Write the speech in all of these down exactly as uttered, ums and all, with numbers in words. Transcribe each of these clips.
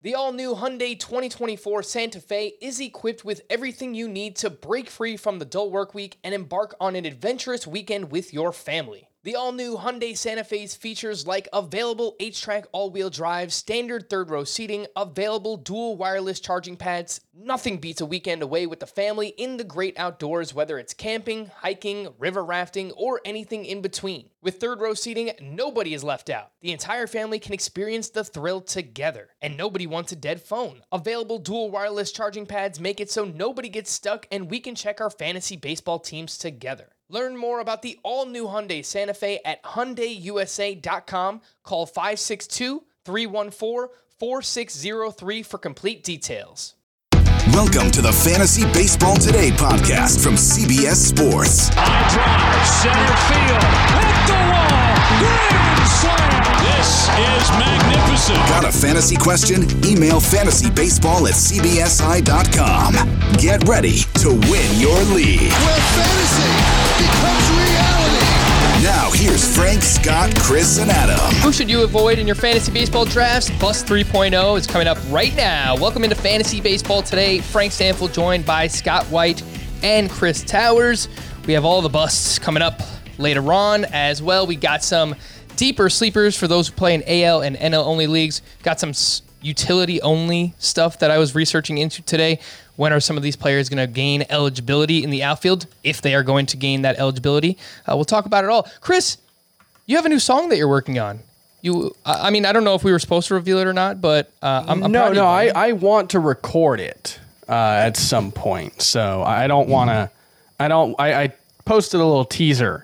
The all-new Hyundai twenty twenty-four Santa Fe is equipped with everything you need to break free from the dull work week and embark on an adventurous weekend with your family. The all-new Hyundai Santa Fe's features like available H-Track all-wheel drive, standard third-row seating, available dual wireless charging pads. Nothing beats a weekend away with the family in the great outdoors, whether it's camping, hiking, river rafting, or anything in between. With third-row seating, nobody is left out. The entire family can experience the thrill together, and nobody wants a dead phone. Available dual wireless charging pads make it so nobody gets stuck, and we can check our fantasy baseball teams together. Learn more about the all-new Hyundai Santa Fe at Hyundai U S A dot com. Call five six two, three one four, four six zero three for complete details. Welcome to the Fantasy Baseball Today podcast from C B S Sports. High drive, center field, hit the wall, grand slam. This is magnificent. Got a fantasy question? Email fantasybaseball at c b s i dot com. Get ready to win your league. Where fantasy becomes reality. Now here's Frank, Scott, Chris, and Adam. Who should you avoid in your fantasy baseball drafts? Bust three point oh is coming up right now. Welcome into Fantasy Baseball Today. Frank Stanfield joined by Scott White and Chris Towers. We have all the busts coming up later on as well. We got some deeper sleepers for those who play in A L and N L only leagues. Got some utility only stuff that I was researching into today. When are some of these players going to gain eligibility in the outfield, if they are going to gain that eligibility? Uh, we'll talk about it all. Chris, you have a new song that you're working on. You, I mean, I don't know if we were supposed to reveal it or not, but uh, I'm, I'm no, proud of no. you, I, I want to record it uh, at some point, so I don't want to. I don't. I, I posted a little teaser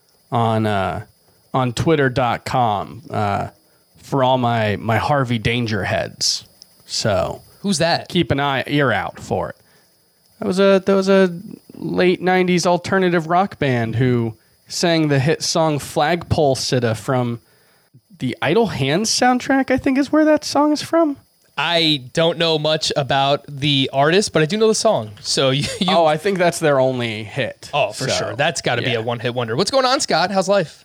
on uh, on Twitter dot com uh, for all my my Harvey Danger heads. So. Who's that? Keep an eye, ear out for it. That was a that was a late nineties alternative rock band who sang the hit song "Flagpole Sitta" from the Idle Hands soundtrack. I think is where that song is from. I don't know much about the artist, but I do know the song. So you, you oh, I think that's their only hit. Oh, for so, sure. That's got to yeah. be a one-hit wonder. What's going on, Scott? How's life?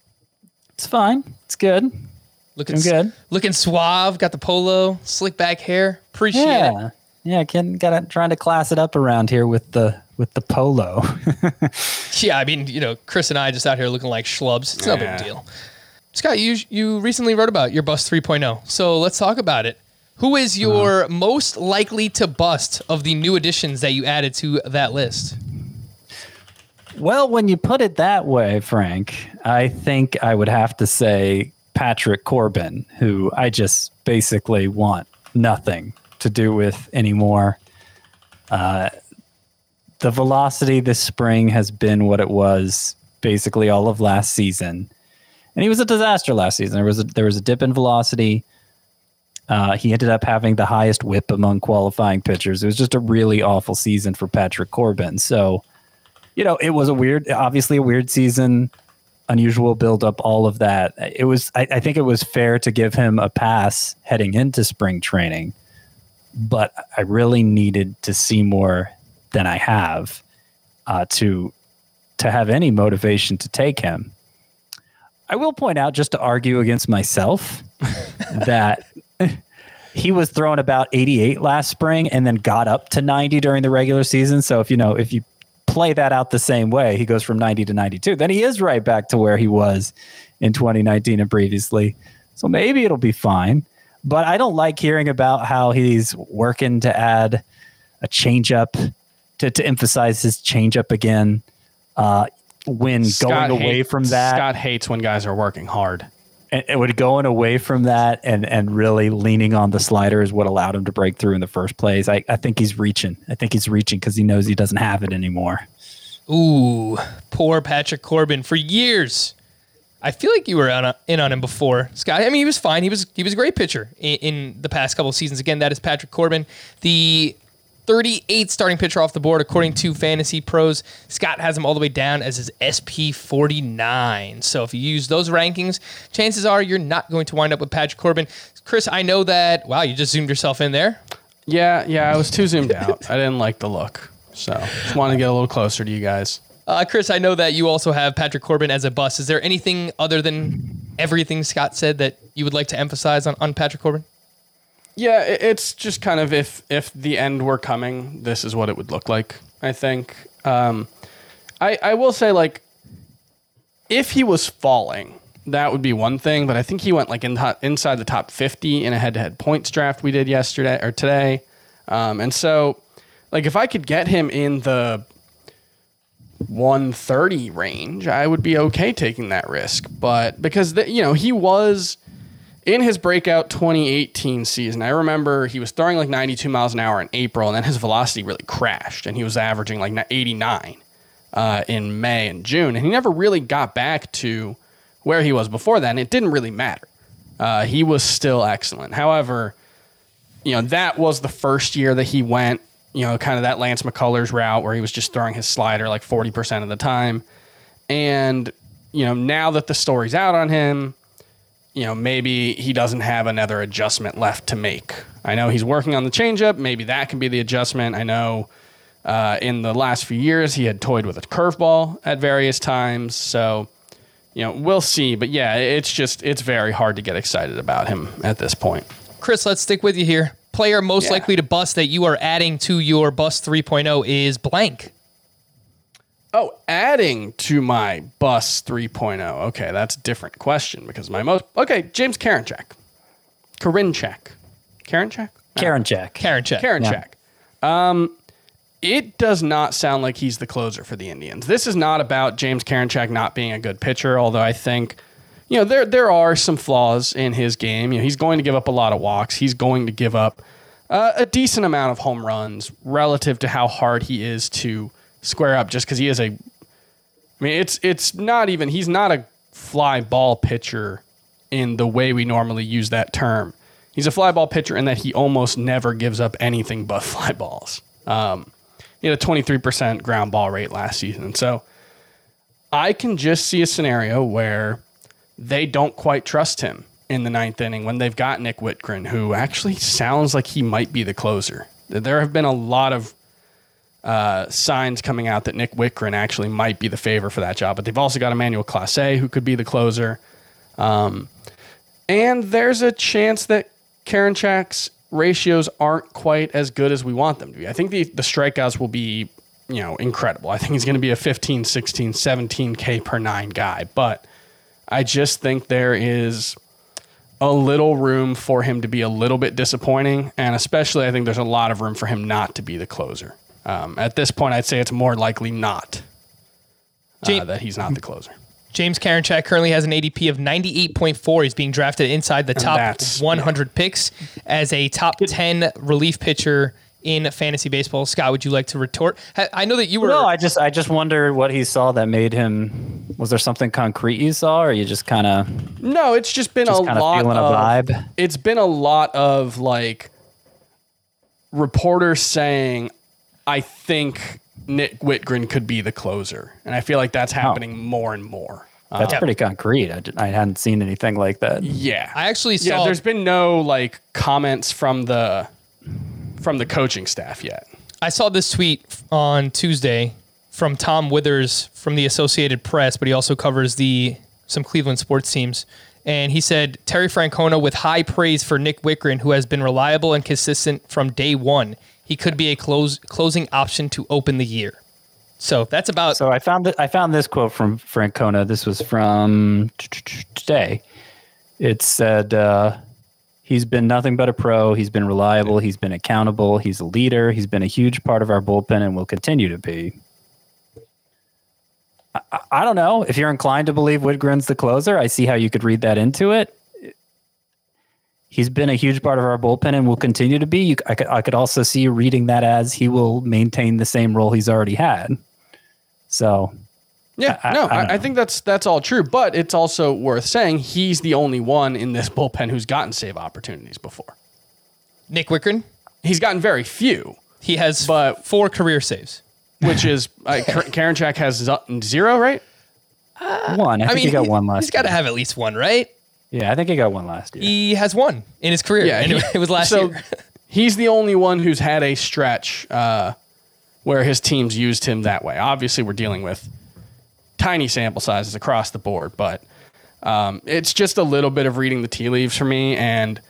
It's fine. It's good. Looking I'm good. Looking suave. Got the polo, slick back hair. Appreciate yeah. it. Yeah, can gotta trying to class it up around here with the with the polo. Yeah, I mean, you know, Chris and I just out here looking like schlubs. It's no yeah. big deal. Scott, you you recently wrote about your bust three point oh, so let's talk about it. Who is your uh-huh. most likely to bust of the new additions that you added to that list? Well, when you put it that way, Frank, I think I would have to say Patrick Corbin, who I just basically want nothing to do with anymore. Uh, the velocity this spring has been what it was basically all of last season. And he was a disaster last season. There was a, there was a dip in velocity. Uh, he ended up having the highest whip among qualifying pitchers. It was just a really awful season for Patrick Corbin. So, you know, it was a weird, obviously a weird season. Unusual buildup, all of that. It was. I, I think it was fair to give him a pass heading into spring training, but I really needed to see more than I have uh, to to have any motivation to take him. I will point out, just to argue against myself, that he was throwing about eighty-eight last spring and then got up to ninety during the regular season. So if you know if you play that out the same way, he goes from ninety to ninety-two, then he is right back to where he was in twenty nineteen and previously. So maybe it'll be fine. But I don't like hearing about how he's working to add a changeup, to, to emphasize his changeup again. Uh, when Scott going away hate, from that, Scott hates when guys are working hard. And, and when going away from that and, and really leaning on the slider is what allowed him to break through in the first place. I, I think he's reaching. I think he's reaching because he knows he doesn't have it anymore. Ooh, poor Patrick Corbin. For years, I feel like you were on a, in on him before, Scott. I mean, he was fine. He was he was a great pitcher in, in the past couple of seasons. Again, that is Patrick Corbin, the thirty-eighth starting pitcher off the board according to Fantasy Pros. Scott has him all the way down as his S P forty-nine. So if you use those rankings, chances are you're not going to wind up with Patrick Corbin. Chris, I know that. Wow, you just zoomed yourself in there. Yeah, yeah, I was too zoomed out. I didn't like the look, so just wanted to get a little closer to you guys. Uh, Chris, I know that you also have Patrick Corbin as a bust. Is there anything other than everything Scott said that you would like to emphasize on, on Patrick Corbin? Yeah, it, it's just kind of if if the end were coming, this is what it would look like, I think. Um, I, I will say, like, if he was falling, that would be one thing, but I think he went like in the, inside the top fifty in a head-to-head points draft we did yesterday or today. Um, and so, like, if I could get him in the one thirty range, I would be okay taking that risk. But because, the, you know, he was in his breakout twenty eighteen season, I remember he was throwing like ninety-two miles an hour in April, and then his velocity really crashed, and he was averaging like eighty-nine uh, in May and June, and he never really got back to where he was before that, and it didn't really matter. Uh, he was still excellent. However, you know, that was the first year that he went, you know, kind of that Lance McCullers route where he was just throwing his slider like forty percent of the time. And, you know, now that the story's out on him, you know, maybe he doesn't have another adjustment left to make. I know he's working on the changeup. Maybe that can be the adjustment. I know uh, in the last few years he had toyed with a curveball at various times. So, you know, we'll see. But yeah, it's just, it's very hard to get excited about him at this point. Chris, let's stick with you here. Player most Yeah. likely to bust that you are adding to your bust three point oh is blank. Oh, adding to my bus three point oh. Okay, that's a different question because my most... Okay, James Karinchak. Karinchak. Karinchak? Karen Jack. Karen check. Karinchak. Um, it does not sound like he's the closer for the Indians. This is not about James Karinchak not being a good pitcher, although I think, you know, there there are some flaws in his game. You know, he's going to give up a lot of walks. He's going to give up uh, a decent amount of home runs relative to how hard he is to square up, just because he is a... I mean, it's it's not even... He's not a fly ball pitcher in the way we normally use that term. He's a fly ball pitcher in that he almost never gives up anything but fly balls. Um, he had a twenty-three percent ground ball rate last season. And so I can just see a scenario where they don't quite trust him in the ninth inning when they've got Nick Whitgren, who actually sounds like he might be the closer. There have been a lot of uh, signs coming out that Nick Whitgren actually might be the favor for that job, but they've also got Emmanuel Clase, who could be the closer. Um, and there's a chance that Karinchak's ratios aren't quite as good as we want them to be. I think the, the strikeouts will be, you know, incredible. I think he's going to be a fifteen, sixteen, seventeen K per nine guy, but I just think there is a little room for him to be a little bit disappointing, and especially I think there's a lot of room for him not to be the closer. Um, at this point, I'd say it's more likely not uh, James, that he's not the closer. James Karinchak currently has an A D P of ninety-eight point four. He's being drafted inside the top that's- one hundred picks as a top ten relief pitcher in fantasy baseball. Scott, would you like to retort? Ha- I know that you were... No, I just I just wonder what he saw that made him. Was there something concrete you saw, or you just kind of No, it's just been just a kind of lot feeling of a vibe? It's been a lot of like reporters saying, I think Nick Whitgren could be the closer. And I feel like that's happening more and more. That's Uh, pretty concrete. I, I hadn't seen anything like that. yeah. I actually Yeah, saw... there's been no like comments from the from the coaching staff yet. I saw this tweet on Tuesday from Tom Withers from the Associated Press, but he also covers the some Cleveland sports teams. And he said, Terry Francona with high praise for Nick Whitgren, who has been reliable and consistent from day one. He could be a close, closing option to open the year. So that's about... So I found it, I found this quote from Francona. This was from today. It said, uh, he's been nothing but a pro. He's been reliable. He's been accountable. He's a leader. He's been a huge part of our bullpen and will continue to be. I, I don't know. If you're inclined to believe Whitgren's the closer, I see how you could read that into it. He's been a huge part of our bullpen and will continue to be. You, I, could, I could also see you reading that as he will maintain the same role he's already had. So, Yeah, I- no, I don't I, I know. think that's that's all true, but it's also worth saying he's the only one in this bullpen who's gotten save opportunities before. Nick Whitgren, He's gotten very few, he has But- four career saves. which is uh, Karinchak has z- zero, right? one. I think he got one last He's got to year. have at least one, right? Yeah, I think he got one last year. He has one in his career. Yeah, and he- it was last so year. he's the only one who's had a stretch uh, where his teams used him that way. Obviously, we're dealing with tiny sample sizes across the board, but um, it's just a little bit of reading the tea leaves for me. And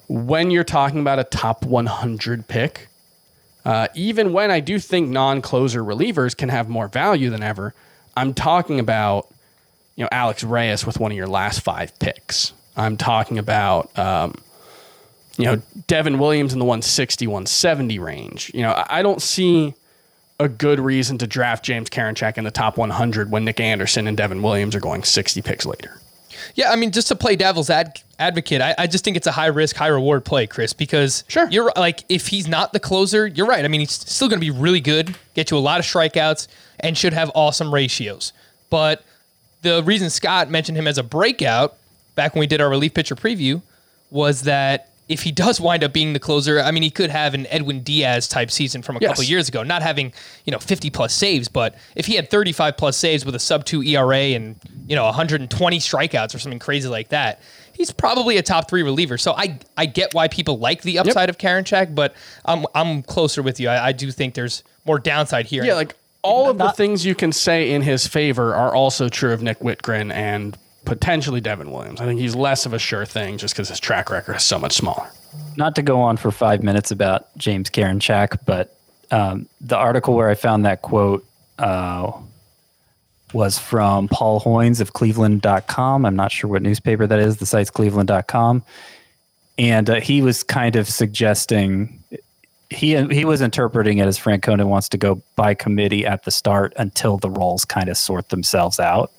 when you're talking about a top one hundred pick, uh, even when I do think non-closer relievers can have more value than ever, I'm talking about, you know, Alex Reyes with one of your last five picks. I'm talking about, um, you know, Devin Williams in the one sixty, one seventy range. You know, I, I don't see a good reason to draft James Karinchak in the top one hundred when Nick Anderson and Devin Williams are going sixty picks later. Yeah, I mean, just to play devil's ad- advocate, I, I just think it's a high risk, high reward play, Chris, because sure. you're like, if he's not the closer, you're right. I mean, he's still going to be really good, get you a lot of strikeouts, and should have awesome ratios. But the reason Scott mentioned him as a breakout back when we did our relief pitcher preview was that if he does wind up being the closer, I mean, he could have an Edwin Diaz type season from a yes. couple of years ago, not having, you know, fifty plus saves, but if he had thirty-five plus saves with a sub two E R A and, you know, one hundred twenty strikeouts or something crazy like that, he's probably a top three reliever. So I I get why people like the upside yep. of Karinchak, but I'm I'm closer with you. I, I do think there's more downside here. Yeah, like all of the things you can say in his favor are also true of Nick Whitgren and potentially Devin Williams. I think he's less of a sure thing just because his track record is so much smaller. Not to go on for five minutes about James Karinchak, but um, the article where I found that quote uh, was from Paul Hoynes of Cleveland dot com. I'm not sure what newspaper that is. The site's Cleveland dot com. And uh, he was kind of suggesting, he he was interpreting it as Francona wants to go by committee at the start until the roles kind of sort themselves out.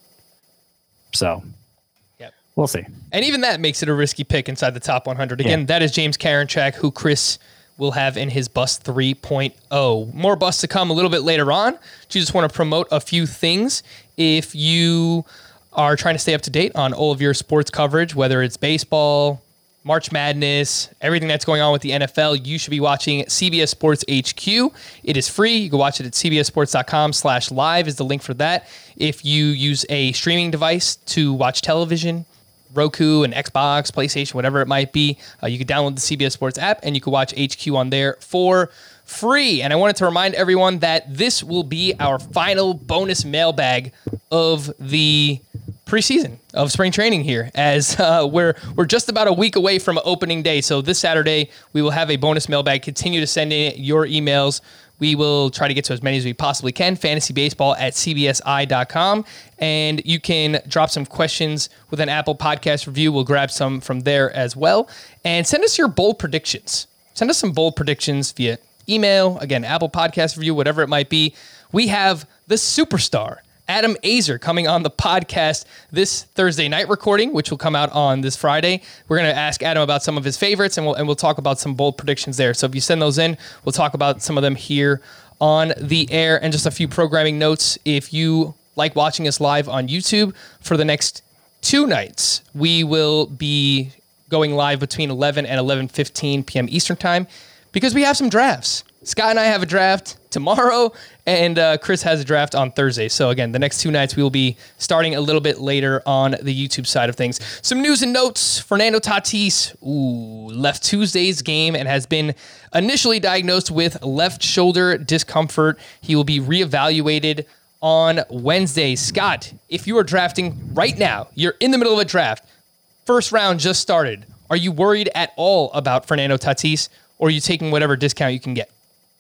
So yep. We'll see. And even that makes it a risky pick inside the top one hundred. Again, yeah. that is James Karinchak, who Chris will have in his Bust three point oh. More busts to come a little bit later on. Do you just want to promote a few things? If you are trying to stay up to date on all of your sports coverage, whether it's baseball, March Madness, everything that's going on with the N F L, you should be watching C B S Sports H Q. It is free. You can watch it at cbssports.com slash live is the link for that. If you use a streaming device to watch television, Roku and Xbox, PlayStation, whatever it might be, uh, you can download the C B S Sports app and you can watch H Q on there for free. And I wanted to remind everyone that this will be our final bonus mailbag of the preseason of spring training here, as uh, we're we're just about a week away from opening day. So this Saturday, we will have a bonus mailbag. Continue to send in your emails. We will try to get to as many as we possibly can. Fantasy Baseball at c b s i dot com. And you can drop some questions with an Apple Podcast review. We'll grab some from there as well. And send us your bold predictions. Send us some bold predictions via email. Again, Apple Podcast review, whatever it might be. We have the superstar, Adam Azer, coming on the podcast this Thursday night recording, which will come out on this Friday. We're going to ask Adam about some of his favorites, and we'll and we'll talk about some bold predictions there. So if you send those in, we'll talk about some of them here on the air. And just a few programming notes. If you like watching us live on YouTube, for the next two nights, we will be going live between eleven and eleven fifteen p.m. Eastern time because we have some drafts. Scott and I have a draft tomorrow, and uh, Chris has a draft on Thursday. So again, the next two nights we will be starting a little bit later on the YouTube side of things. Some news and notes. Fernando Tatis ooh, left Tuesday's game and has been initially diagnosed with left shoulder discomfort. He will be reevaluated on Wednesday. Scott, if you are drafting right now, you're in the middle of a draft, first round just started, are you worried at all about Fernando Tatis, or are you taking whatever discount you can get?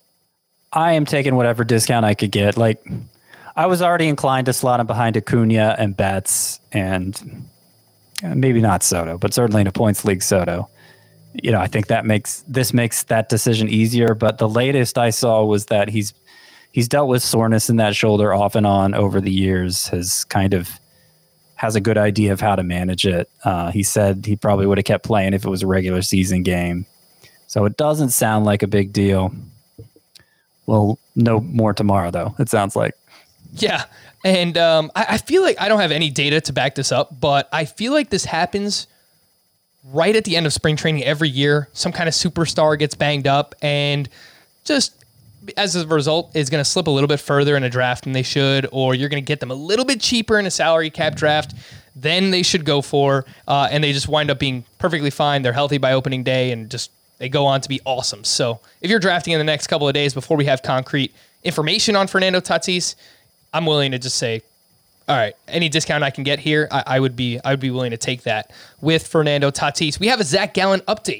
I am taking whatever discount I could get. Like, I was already inclined to slot him behind Acuna and Betts and maybe not Soto, but certainly in a points league Soto. You know, I think that makes this makes that decision easier. But the latest I saw was that he's he's dealt with soreness in that shoulder off and on over the years. Has kind of has a good idea of how to manage it. Uh, he said he probably would have kept playing if it was a regular season game. So it doesn't sound like a big deal. We'll know more tomorrow, though, it sounds like. Yeah, and um, I, I feel like I don't have any data to back this up, but I feel like this happens right at the end of spring training every year. Some kind of superstar gets banged up, and just as a result is going to slip a little bit further in a draft than they should, or you're going to get them a little bit cheaper in a salary cap draft than they should go for, uh, and they just wind up being perfectly fine. They're healthy by opening day, and just they go on to be awesome. So if you're drafting in the next couple of days before we have concrete information on Fernando Tatis, I'm willing to just say, all right, any discount I can get here, I, I would be I would be willing to take that with Fernando Tatis. We have a Zach Gallen update.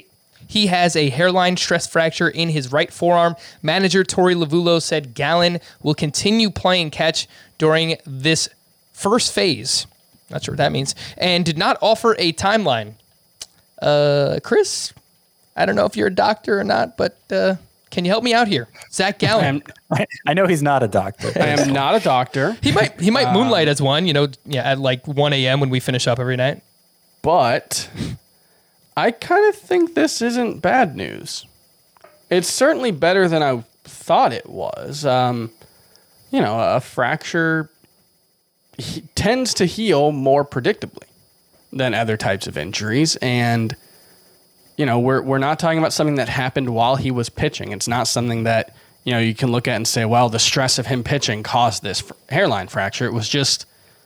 He has a hairline stress fracture in his right forearm. Manager Tori Lavulo said Gallen will continue playing catch during this first phase. Not sure what that means. And did not offer a timeline. Uh, Chris, I don't know if you're a doctor or not, but uh, can you help me out here? Zach Gallen. I, I know he's not a doctor. I am not a doctor. He might he might moonlight as one, you know, yeah, at like one a.m. when we finish up every night. But I kind of think this isn't bad news. It's certainly better than I thought it was. Um, you know, a fracture he, tends to heal more predictably than other types of injuries. And, you know, we're we're not talking about something that happened while he was pitching. It's not something that, you know, you can look at and say, well, the stress of him pitching caused this f- hairline fracture. It was just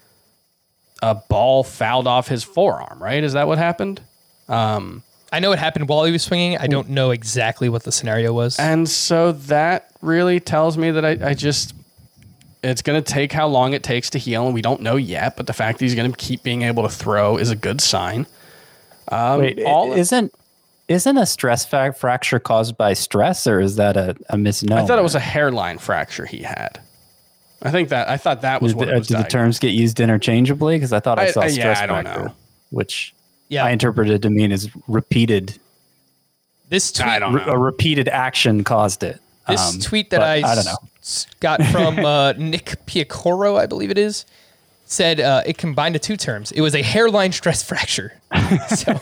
a ball fouled off his forearm, right? Is that what happened? Um, I know it happened while he was swinging. I don't know exactly what the scenario was. And so that really tells me that I, I just, it's going to take how long it takes to heal, and we don't know yet, but the fact that he's going to keep being able to throw is a good sign. Um, Wait, all isn't isn't a stress fa- fracture caused by stress, or is that a, a misnomer? I thought it was a hairline fracture he had. I think that, I thought that was Did, what the, it was did the diagnosed. terms get used interchangeably? Because I thought I, I- saw I- stress yeah, I don't fracture, know. which Yeah. I interpreted to mean is repeated. This tweet, I don't know. A repeated action caused it. this Um, tweet that but I, I don't know. s- got from uh, Nick Piacoro, I believe it is, said uh, it combined the two terms. It was a hairline stress fracture. So,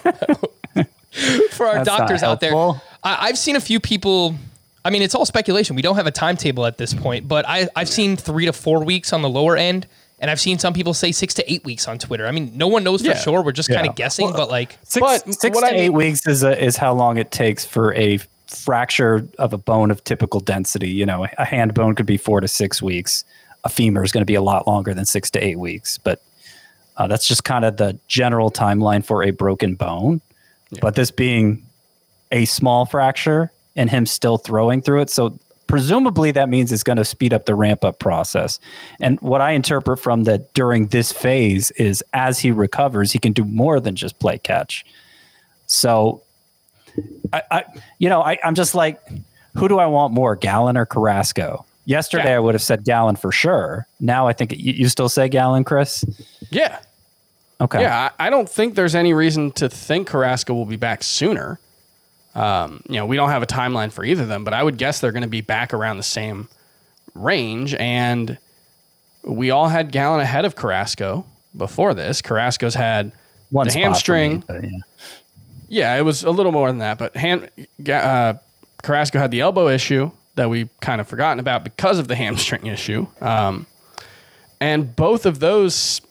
for our That's not doctors out there, helpful. I, I've seen a few people. I mean, it's all speculation. We don't have a timetable at this point, but I, I've seen three to four weeks on the lower end, and I've seen some people say six to eight weeks on Twitter. I mean, no one knows for Yeah. sure. We're just kind Yeah. of guessing, but like, Six, But six what to I eight mean- weeks is a, is how long it takes for a fracture of a bone of typical density. You know, a hand bone could be four to six weeks. A femur is going to be a lot longer than six to eight weeks. But uh, that's just kind of the general timeline for a broken bone. But this being a small fracture and him still throwing through it, so presumably that means it's going to speed up the ramp up process. And what I interpret from that during this phase is as he recovers, he can do more than just play catch. So, I, I you know, I, I'm just like, who do I want more, Gallen or Carrasco? Yesterday, Yeah. I would have said Gallen for sure. Now I think you, you still say Gallen, Chris? Yeah. Okay. Yeah, I, I don't think there's any reason to think Carrasco will be back sooner. Um, you know, we don't have a timeline for either of them, but I would guess they're going to be back around the same range. And we all had Gallen ahead of Carrasco before this. Carrasco's had One the spot hamstring. for me, but yeah. Yeah, it was a little more than that, but hand, uh, Carrasco had the elbow issue that we kind of forgotten about because of the hamstring issue. Um, and both of those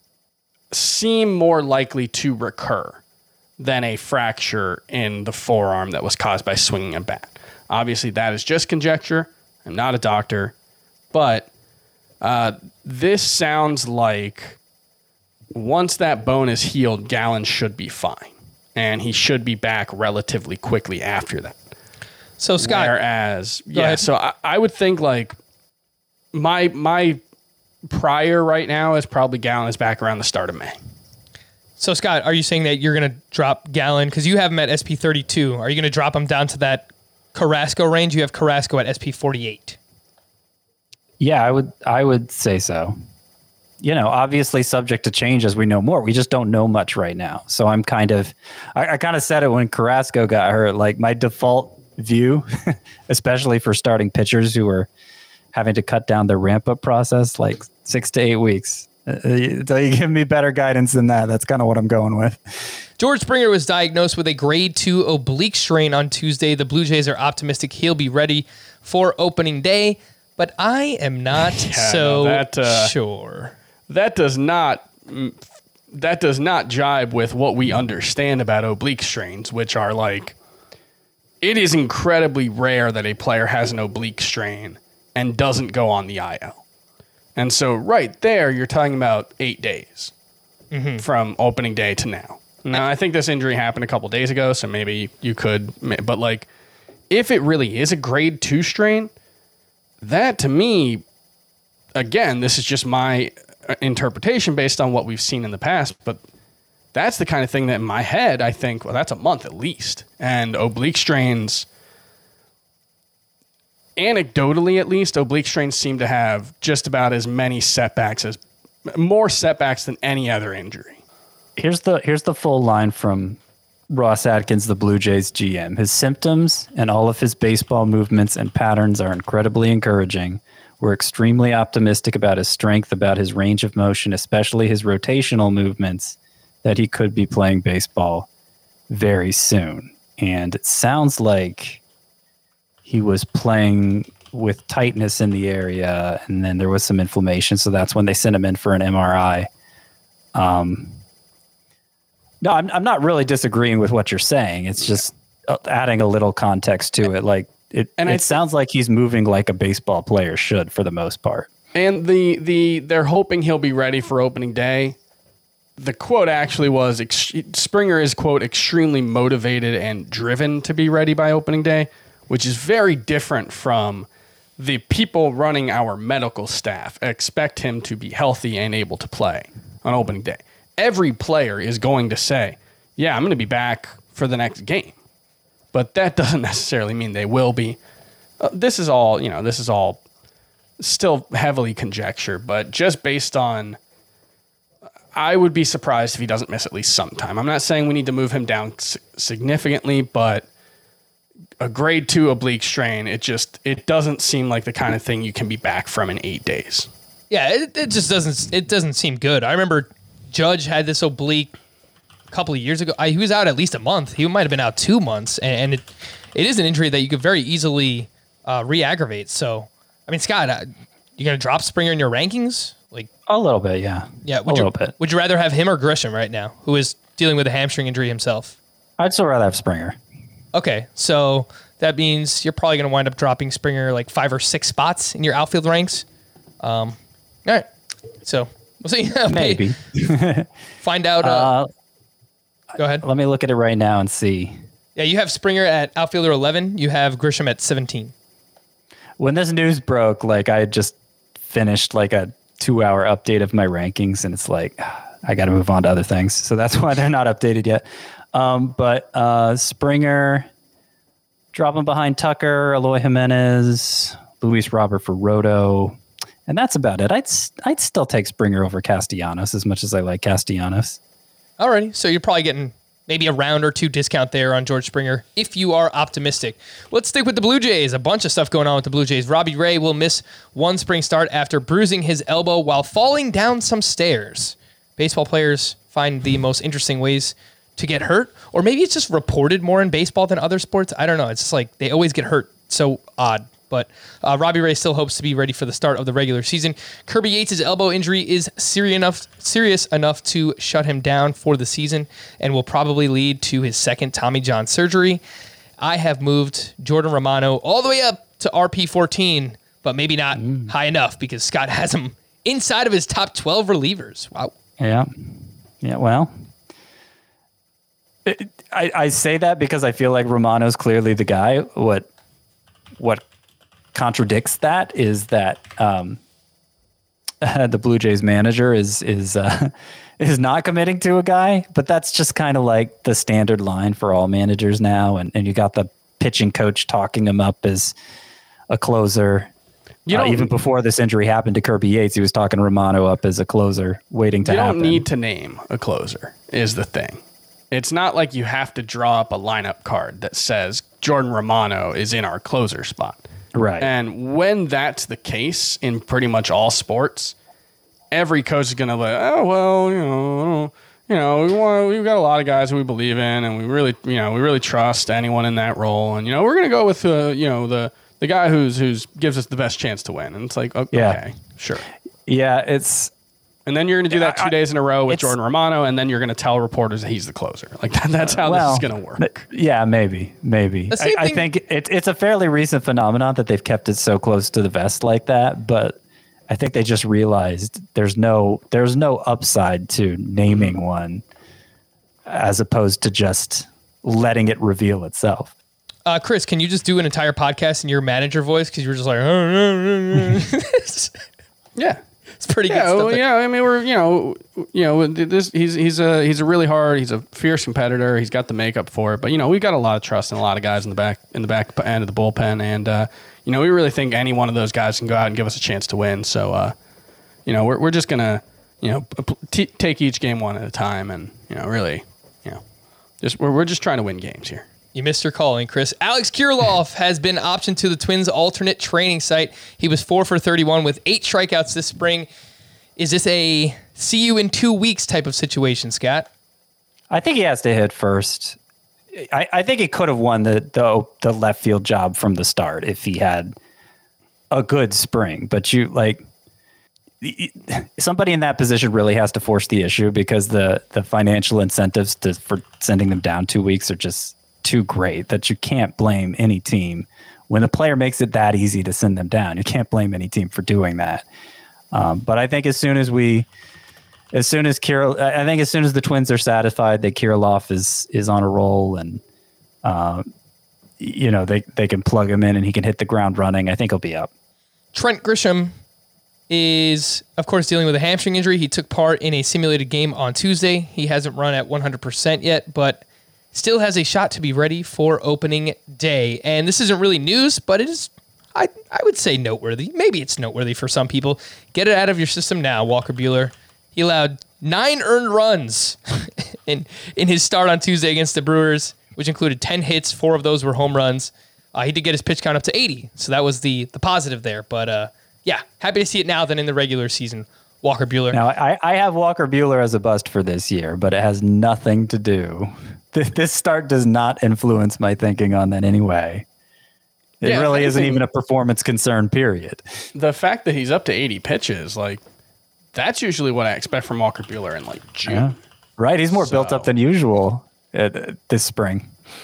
seem more likely to recur than a fracture in the forearm that was caused by swinging a bat. Obviously, that is just conjecture. I'm not a doctor, but uh, this sounds like once that bone is healed, Gallen should be fine, and he should be back relatively quickly after that. so Scott, Whereas, yeah, ahead. so I, I would think like my my prior right now is probably Gallen is back around the start of May. So, Scott, are you saying that you're going to drop Gallen? Because you have him at S P thirty-two. Are you going to drop him down to that Carrasco range? You have Carrasco at S P forty-eight. Yeah, I would I would say so. You know, obviously subject to change as we know more. We just don't know much right now. So I'm kind of, I, I kind of said it when Carrasco got hurt, like my default view, especially for starting pitchers who are having to cut down their ramp up process, like six to eight weeks. Uh, you, you give me better guidance than that. That's kind of what I'm going with. George Springer was diagnosed with a grade two oblique strain on Tuesday. The Blue Jays are optimistic he'll be ready for opening day, but I am not so no, that, uh, sure. That does not mm, that does not jibe with what we understand about oblique strains, which are like, it is incredibly rare that a player has an oblique strain and doesn't go on the I L. And so right there, you're talking about eight days from opening day to now. Now, I think this injury happened a couple days ago, so maybe you could, but like, if it really is a grade two strain, that to me, again, this is just my interpretation based on what we've seen in the past, but that's the kind of thing that in my head, I think, well, that's a month at least. And oblique strains, anecdotally at least, oblique strains seem to have just about as many setbacks as, more setbacks than any other injury. Here's the here's the full line from Ross Atkins, the Blue Jays G M. His symptoms and all of his baseball movements and patterns are incredibly encouraging. We're extremely optimistic about his strength, about his range of motion, especially his rotational movements, that he could be playing baseball very soon. And it sounds like he was playing with tightness in the area, and then there was some inflammation. So that's when they sent him in for an M R I. Um, no, I'm, I'm not really disagreeing with what you're saying. It's just adding a little context to it. Like it, and it th- sounds like he's moving like a baseball player should for the most part. And the, the, they're hoping he'll be ready for opening day. The quote actually was, ex- Springer is, quote, extremely motivated and driven to be ready by opening day, which is very different from the people running our medical staff expect him to be healthy and able to play on opening day. Every player is going to say, yeah, I'm going to be back for the next game. But that doesn't necessarily mean they will be. Uh, this is all, you know, this is all still heavily conjecture, but just based on, I would be surprised if he doesn't miss at least some time. I'm not saying we need to move him down significantly, but a grade two oblique strain, it just, it doesn't seem like the kind of thing you can be back from in eight days. Yeah, it, it just doesn't, it doesn't seem good. I remember Judge had this oblique a couple of years ago. I, he was out at least a month. He might have been out two months, and, and it, it is an injury that you could very easily uh, re-aggravate. So, I mean, Scott, uh, you gonna drop Springer in your rankings? Like a little bit, yeah. Yeah, would a you, little bit. Would you rather have him or Grisham right now, who is dealing with a hamstring injury himself? I'd still rather have Springer. Okay, so that means you're probably gonna wind up dropping Springer like five or six spots in your outfield ranks. Um, all right, so we'll see. Maybe. Find out. Uh, uh, go ahead. Let me look at it right now and see. Yeah, you have Springer at outfielder eleven. You have Grisham at seventeen. When this news broke, like I had just finished like a two-hour update of my rankings, and it's like I got to move on to other things. So that's why they're not updated yet. Um, but uh, Springer dropping behind Tucker, Eloy Jimenez, Luis Robert for Roto. And that's about it. I'd I'd still take Springer over Castellanos as much as I like Castellanos. Alrighty, so you're probably getting maybe a round or two discount there on George Springer if you are optimistic. Let's stick with the Blue Jays. A bunch of stuff going on with the Blue Jays. Robbie Ray will miss one spring start after bruising his elbow while falling down some stairs. Baseball players find the most interesting ways to get hurt, or maybe it's just reported more in baseball than other sports. I don't know. It's just like they always get hurt. So odd. But uh, Robbie Ray still hopes to be ready for the start of the regular season. Kirby Yates' elbow injury is serious enough, serious enough to shut him down for the season and will probably lead to his second Tommy John surgery. I have moved Jordan Romano all the way up to R P fourteen, but maybe not mm. high enough because Scott has him inside of his top twelve relievers. Wow. Yeah. Yeah, well, it, I, I say that because I feel like Romano's clearly the guy. What, what, contradicts that is that um, the Blue Jays manager is is uh, is not committing to a guy, but that's just kind of like the standard line for all managers now. And, and you got the pitching coach talking him up as a closer. You uh, even before this injury happened to Kirby Yates, he was talking Romano up as a closer, waiting to you happen. You don't need to name a closer, is the thing. It's not like you have to draw up a lineup card that says Jordan Romano is in our closer spot. Right. And when that's the case in pretty much all sports, every coach is going to like, oh, well, you know, you know, we want, we've got a lot of guys who we believe in, and we really, you know, we really trust anyone in that role. And, you know, we're going to go with, uh, you know, the, the guy who's, who's gives us the best chance to win. And it's like, okay, yeah. sure. Yeah. It's, and then you're going to do that two I, days in a row with Jordan Romano, and then you're going to tell reporters that he's the closer. Like that, that's how well, this is going to work. Yeah, maybe, maybe. I, I think it, it's a fairly recent phenomenon that they've kept it so close to the vest like that. But I think they just realized there's no there's no upside to naming one, as opposed to just letting it reveal itself. Uh, Chris, can you just do an entire podcast in your manager voice because you were just like, oh, no, no, no. yeah. It's pretty Yeah, good well, stuff. yeah. I mean, we're you know, you know, this he's he's a he's a really hard. He's a fierce competitor. He's got the makeup for it. But you know, we've got a lot of trust in a lot of guys in the back in the back end of the bullpen, and uh, you know, we really think any one of those guys can go out and give us a chance to win. So, uh, you know, we're we're just gonna you know t- take each game one at a time, and you know, really, you know, just we're we're just trying to win games here. You missed your calling, Chris. Alex Kirilloff has been optioned to the Twins' alternate training site. He was four for thirty-one with eight strikeouts this spring. Is this a see you in two weeks type of situation, Scott? I think he has to hit first. I, I think he could have won the, the the left field job from the start if he had a good spring. But you like somebody in that position really has to force the issue because the the financial incentives to, for sending them down two weeks are just too great that you can't blame any team when the player makes it that easy to send them down. You can't blame any team for doing that. Um, but I think as soon as we, as soon as Kiril, I think as soon as the Twins are satisfied that Kirilloff is is on a roll and, uh, you know, they they can plug him in and he can hit the ground running, I think he'll be up. Trent Grisham is, of course, dealing with a hamstring injury. He took part in a simulated game on Tuesday. He hasn't run at one hundred percent yet, but still has a shot to be ready for opening day. And this isn't really news, but it is, I, I would say, noteworthy. Maybe it's noteworthy for some people. Get it out of your system now, Walker Buehler. He allowed nine earned runs in, in his start on Tuesday against the Brewers, which included ten hits. Four of those were home runs. Uh, he did get his pitch count up to eighty, so that was the the positive there. But, uh, yeah, happy to see it now than in the regular season. Walker Buehler. Now, I, I have Walker Buehler as a bust for this year, but it has nothing to do. This start does not influence my thinking on that anyway. It Yeah, really isn't anything- even a performance concern, period. The fact that he's up to eighty pitches, like, that's usually what I expect from Walker Buehler in, like, June. Yeah. Right? He's more So- built up than usual uh, this spring.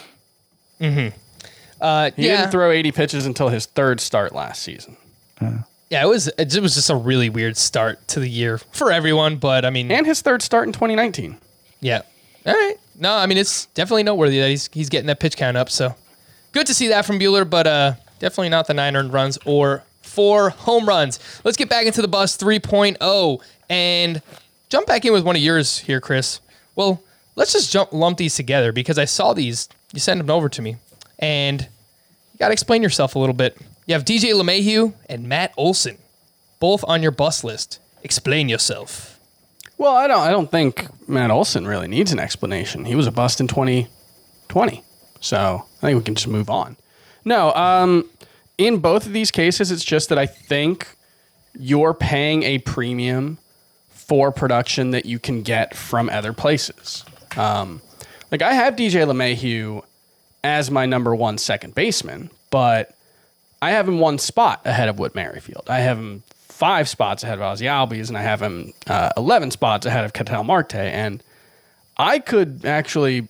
Uh, He yeah. didn't throw eighty pitches until his third start last season. Yeah, it was it was just a really weird start to the year for everyone, but I mean, And his third start in twenty nineteen. yeah. All right. No, I mean, it's definitely noteworthy that he's he's getting that pitch count up, so good to see that from Buehler, but uh, definitely not the nine earned runs or four home runs. Let's get back into the bus three point oh and jump back in with one of yours here, Chris. Well, let's just jump lump these together because I saw these. You sent them over to me, and you got to explain yourself a little bit. You have D J LeMahieu and Matt Olson, both on your bus list. Explain yourself. Well, I don't I don't think Matt Olson really needs an explanation. He was a bust in twenty twenty. So I think we can just move on. No, um, in both of these cases, it's just that I think you're paying a premium for production that you can get from other places. Um, like I have D J LeMahieu as my number one second baseman, but I have him one spot ahead of Whit Merrifield. I have him five spots ahead of Ozzie Albies, and I have him uh, eleven spots ahead of Ketel Marte. And I could actually,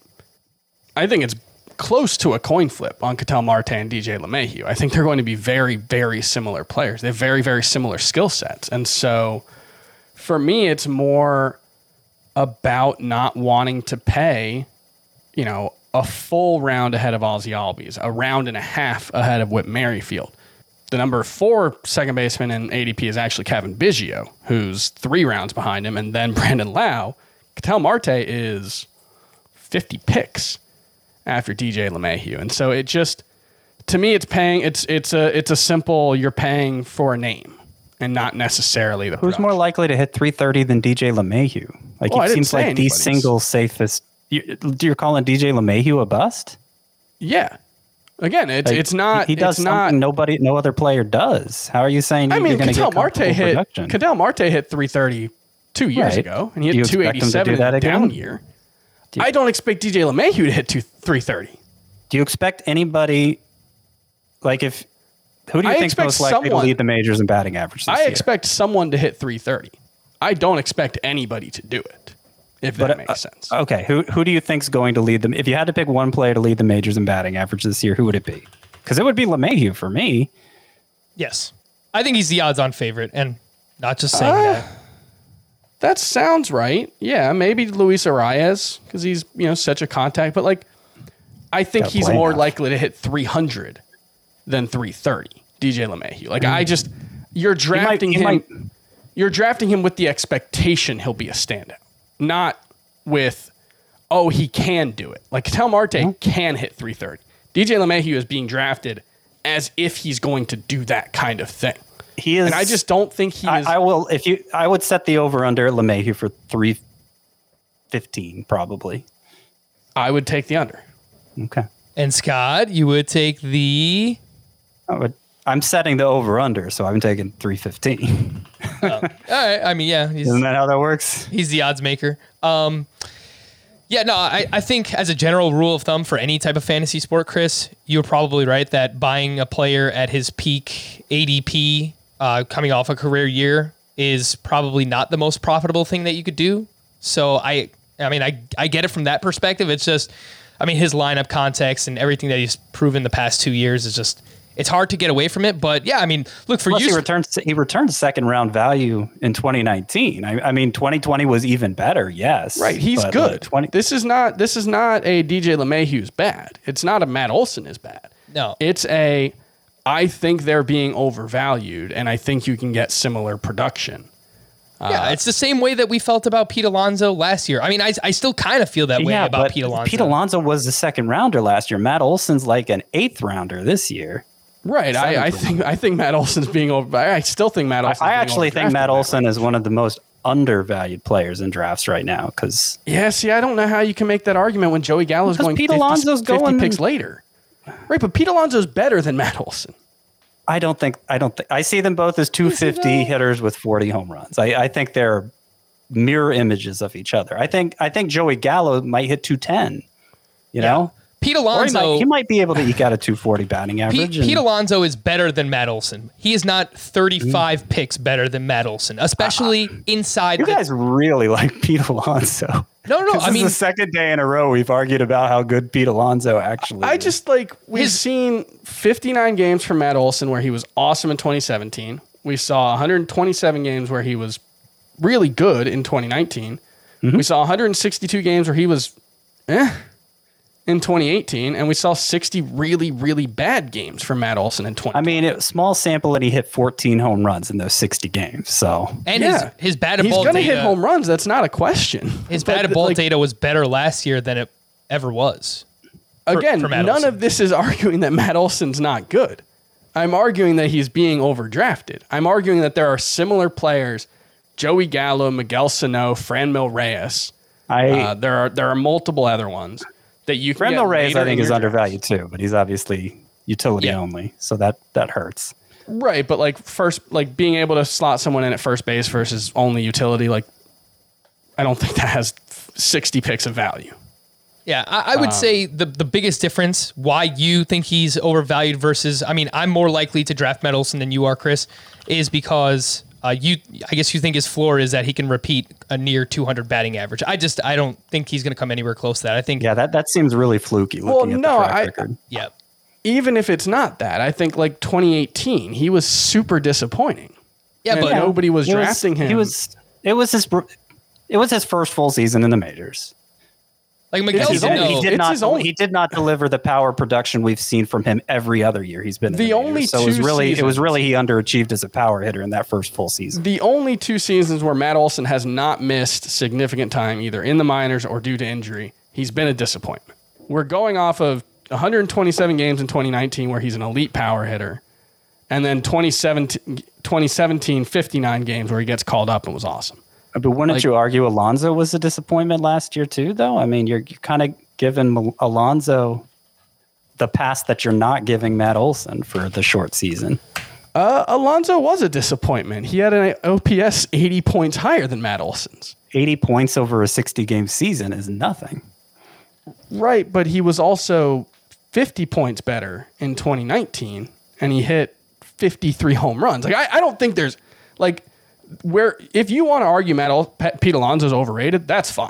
I think it's close to a coin flip on Ketel Marte and D J LeMahieu. I think they're going to be very, very similar players. They have very, very similar skill sets. And so for me, it's more about not wanting to pay, you know, a full round ahead of Ozzie Albies, a round and a half ahead of Whit Merrifield. The number four second baseman in A D P is actually Kevin Biggio, who's three rounds behind him, and then Brandon Lau. Ketel Marte is fifty picks after D J LeMahieu. And so it just, to me, it's paying, it's it's a it's a simple, you're paying for a name and not necessarily the Who's production. more likely to hit three thirty than D J LeMahieu? Like Oh, I it didn't seems say like the anybody's. single safest. You, you're calling D J LeMahieu a bust? Yeah. Again, it's Like, it's not, He, he does it's something not, nobody, no other player does. How are you saying? I you're mean, going to Ketel get Marte comparable hit, production? Ketel Marte hit three thirty two years Right. ago, and he Do you hit two expect him to do eighty-seven in that the again? down year. I don't expect D J LeMahieu to hit two, three thirty. Do you expect anybody? Like if who do you I think's expect most likely someone- to lead the majors in batting average this I year? expect someone to hit three thirty. I don't expect anybody to do it, if that But, makes uh, sense. Okay, who who do you think's going to lead them? If you had to pick one player to lead the majors in batting average this year, who would it be? Because it would be LeMahieu for me. Yes. I think he's the odds-on favorite, and not just saying Uh, that. That sounds right. Yeah, maybe Luis Arias, because he's, you know, such a contact. But, like, I think Gotta he's play more enough. likely to hit three hundred than three thirty, D J LeMahieu. Like, I just, you're He might, drafting he him. might, you're drafting him with the expectation he'll be a standout, not with, oh, he can do it. Like Ketel Marte mm-hmm. can hit three thirty. D J LeMahieu is being drafted as if he's going to do that kind of thing. He is, and I just don't think he I, is. I will. If you, I would set the over under LeMahieu for three fifteen probably. I would take the under. Okay. And Scott, you would take the. I would. I'm setting the over under, so I'm taking three fifteen. Oh. All right. I mean, yeah. Isn't that how that works? He's the odds maker. Um, yeah, no, I, I think as a general rule of thumb for any type of fantasy sport, Chris, you're probably right that buying a player at his peak A D P uh, coming off a career year is probably not the most profitable thing that you could do. So I, I mean, I, I get it from that perspective. It's just, I mean, his lineup context and everything that he's proven the past two years is just, it's hard to get away from it. But yeah, I mean, look for Plus you. He returned, he returned second round value in twenty nineteen. I, I mean, twenty twenty was even better. Yes. Right. He's but good. Like twenty This is not, this is not a D J LeMahieu's bad. It's not a Matt Olson is bad. No. It's a, I think they're being overvalued and I think you can get similar production. Yeah, uh, it's the same way that we felt about Pete Alonso last year. I mean, I, I still kind of feel that way yeah, about but Pete Alonso. Pete Alonso was the second rounder last year. Matt Olson's like an eighth rounder this year. Right. I, I think I think Matt Olson's being over. I still think Matt Olson. I, I actually think Matt Olson is one of the most undervalued players in drafts right now. Because yeah, see, I don't know how you can make that argument when Joey Gallo's going Pete fifty, Alonso's fifty going picks later. Right, but Pete Alonso's better than Matt Olson. I don't think. I don't think. I see them both as two fifty hitters with forty home runs. I, I think they're mirror images of each other. I think. I think Joey Gallo might hit two ten. You yeah. know. Pete Alonso, he might, he might be able to eke out a two forty batting average. Pete, Pete Alonso is better than Matt Olson. He is not thirty-five mm. picks better than Matt Olson, especially uh, inside. You the, guys really like Pete Alonso. No, no, this I is mean the second day in a row we've argued about how good Pete Alonso actually. I is. just like we've his, seen fifty-nine games from Matt Olson where he was awesome in twenty seventeen. We saw one hundred twenty-seven games where he was really good in twenty nineteen. Mm-hmm. We saw one hundred sixty-two games where he was eh. in twenty eighteen, and we saw sixty really, really bad games from Matt Olson in twenty. I mean, it was small sample, and he hit fourteen home runs in those sixty games. So, and yeah. his his batted he's ball gonna data, hit home runs. That's not a question. His batted ball like, data was better last year than it ever was. For, again, for Matt none Olson. of this is arguing that Matt Olson's not good. I'm arguing that he's being overdrafted. I'm arguing that there are similar players: Joey Gallo, Miguel Sano, Franmil Reyes. I uh, there are there are multiple other ones. That you can Franmil Reyes, I think, is undervalued drafts. too, but he's obviously utility yeah. only, so that that hurts. Right, but like first, like being able to slot someone in at first base versus only utility, like I don't think that has sixty picks of value. Yeah, I, I would um, say the the biggest difference why you think he's overvalued versus, I mean, I'm more likely to draft Matt Olson than you are, Chris, is because uh, you, I guess you think his floor is that he can repeat a near two hundred batting average. I just, I don't think he's going to come anywhere close to that. I think. Yeah, that, that seems really fluky. Well, looking no, at the track I, record. yeah. Even if it's not that, I think like twenty eighteen, he was super disappointing. Yeah, and but nobody was it drafting was, him. He was. It was his. It was his first full season in the majors. Like Miguel he, Sano, he did it's not. his only, he did not deliver the power production we've seen from him every other year he's been in the, the only majors. So two it was really, seasons, it was really he underachieved as a power hitter in that first full season. The only two seasons where Matt Olson has not missed significant time, either in the minors or due to injury, he's been a disappointment. We're going off of one hundred twenty-seven games in twenty nineteen where he's an elite power hitter, and then twenty seventeen, fifty-nine games where he gets called up and was awesome. But wouldn't like, you argue Alonso was a disappointment last year too, though? I mean, you're, you're kind of giving Alonso the pass that you're not giving Matt Olson for the short season. Uh, Alonso was a disappointment. He had an O P S eighty points higher than Matt Olson's. eighty points over a sixty-game season is nothing. Right, but he was also fifty points better in twenty nineteen, and he hit fifty-three home runs. Like I, I don't think there's like where if you want to argue Matt Ol- Pete Alonso's overrated, that's fine.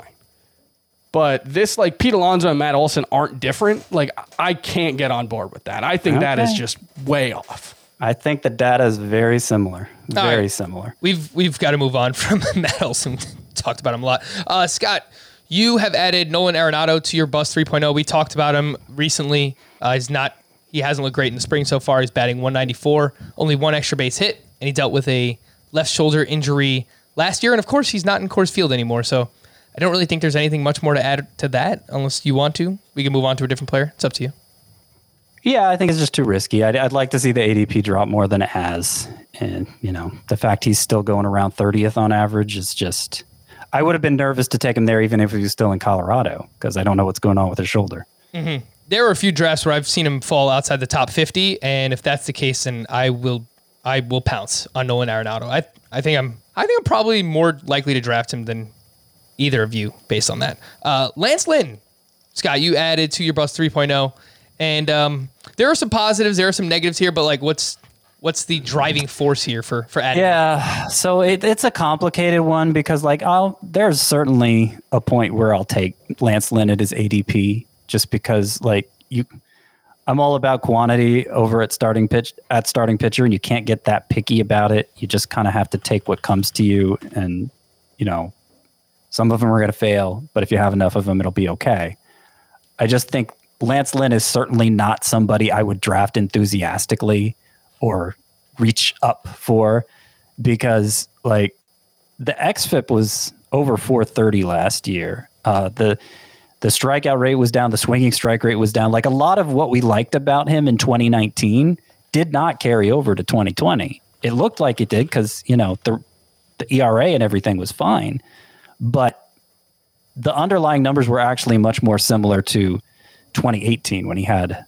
But this like Pete Alonso and Matt Olson aren't different. Like I can't get on board with that. I think okay. that is just way off. I think the data is very similar. Very right. similar. We've we've got to move on from Matt Olson. Talked about him a lot. Uh, Scott, you have added Nolan Arenado to your Bust three point oh. We talked about him recently. Uh, he's not. He hasn't looked great in the spring so far. He's batting one ninety-four, only one extra base hit, and he dealt with a left shoulder injury last year. And of course, he's not in Coors Field anymore. So I don't really think there's anything much more to add to that unless you want to. We can move on to a different player. It's up to you. Yeah, I think it's just too risky. I'd, I'd like to see the A D P drop more than it has. And, you know, the fact he's still going around thirtieth on average is just... I would have been nervous to take him there even if he was still in Colorado because I don't know what's going on with his shoulder. Mm-hmm. There are a few drafts where I've seen him fall outside the top fifty, and if that's the case, then I will I will pounce on Nolan Arenado. I I think I'm I think I'm probably more likely to draft him than either of you based on that. Uh, Lance Lynn, Scott, you added to your bus three point oh, and um, there are some positives, there are some negatives here, but like what's what's the driving force here for for adding? Yeah, so it, it's a complicated one because like I'll there's certainly a point where I'll take Lance Lynn at his A D P just because like you. I'm all about quantity over at starting pitch at starting pitcher, and you can't get that picky about it. You just kind of have to take what comes to you, and you know, some of them are going to fail, but if you have enough of them, it'll be okay. I just think Lance Lynn is certainly not somebody I would draft enthusiastically or reach up for because, like, the X F I P was over four thirty last year. Uh, the The strikeout rate was down. The swinging strike rate was down. Like a lot of what we liked about him in twenty nineteen did not carry over to twenty twenty. It looked like it did because, you know, the the E R A and everything was fine. But the underlying numbers were actually much more similar to twenty eighteen when he had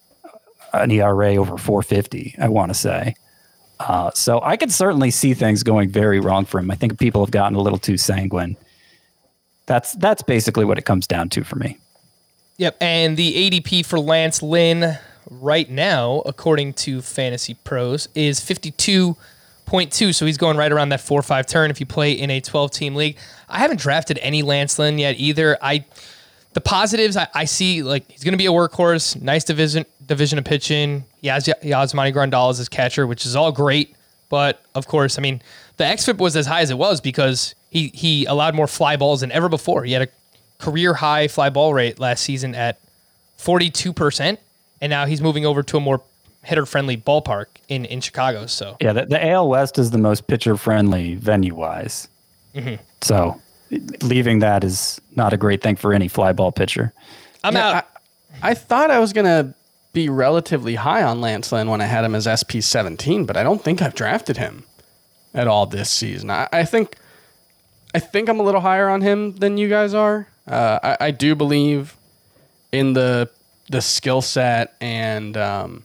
an E R A over four fifty, I want to say. Uh, so I could certainly see things going very wrong for him. I think people have gotten a little too sanguine. That's that's basically what it comes down to for me. Yep, and the A D P for Lance Lynn right now, according to Fantasy Pros, is fifty-two point two, so he's going right around that four five turn if you play in a twelve-team league. I haven't drafted any Lance Lynn yet either. I The positives, I, I see, like, he's going to be a workhorse, nice division division of pitching. He has Yasmani Grandal as his catcher, which is all great, but, of course, I mean, the X F I P was as high as it was because He he allowed more fly balls than ever before. He had a career high fly ball rate last season at forty-two percent, and now he's moving over to a more hitter-friendly ballpark in, in Chicago. So yeah, the, the A L West is the most pitcher-friendly venue-wise. Mm-hmm. So leaving that is not a great thing for any fly ball pitcher. I'm yeah, out. I, I thought I was going to be relatively high on Lance Lynn when I had him as S P seventeen, but I don't think I've drafted him at all this season. I, I think... I think I'm a little higher on him than you guys are. Uh, I, I do believe in the the skill set and um,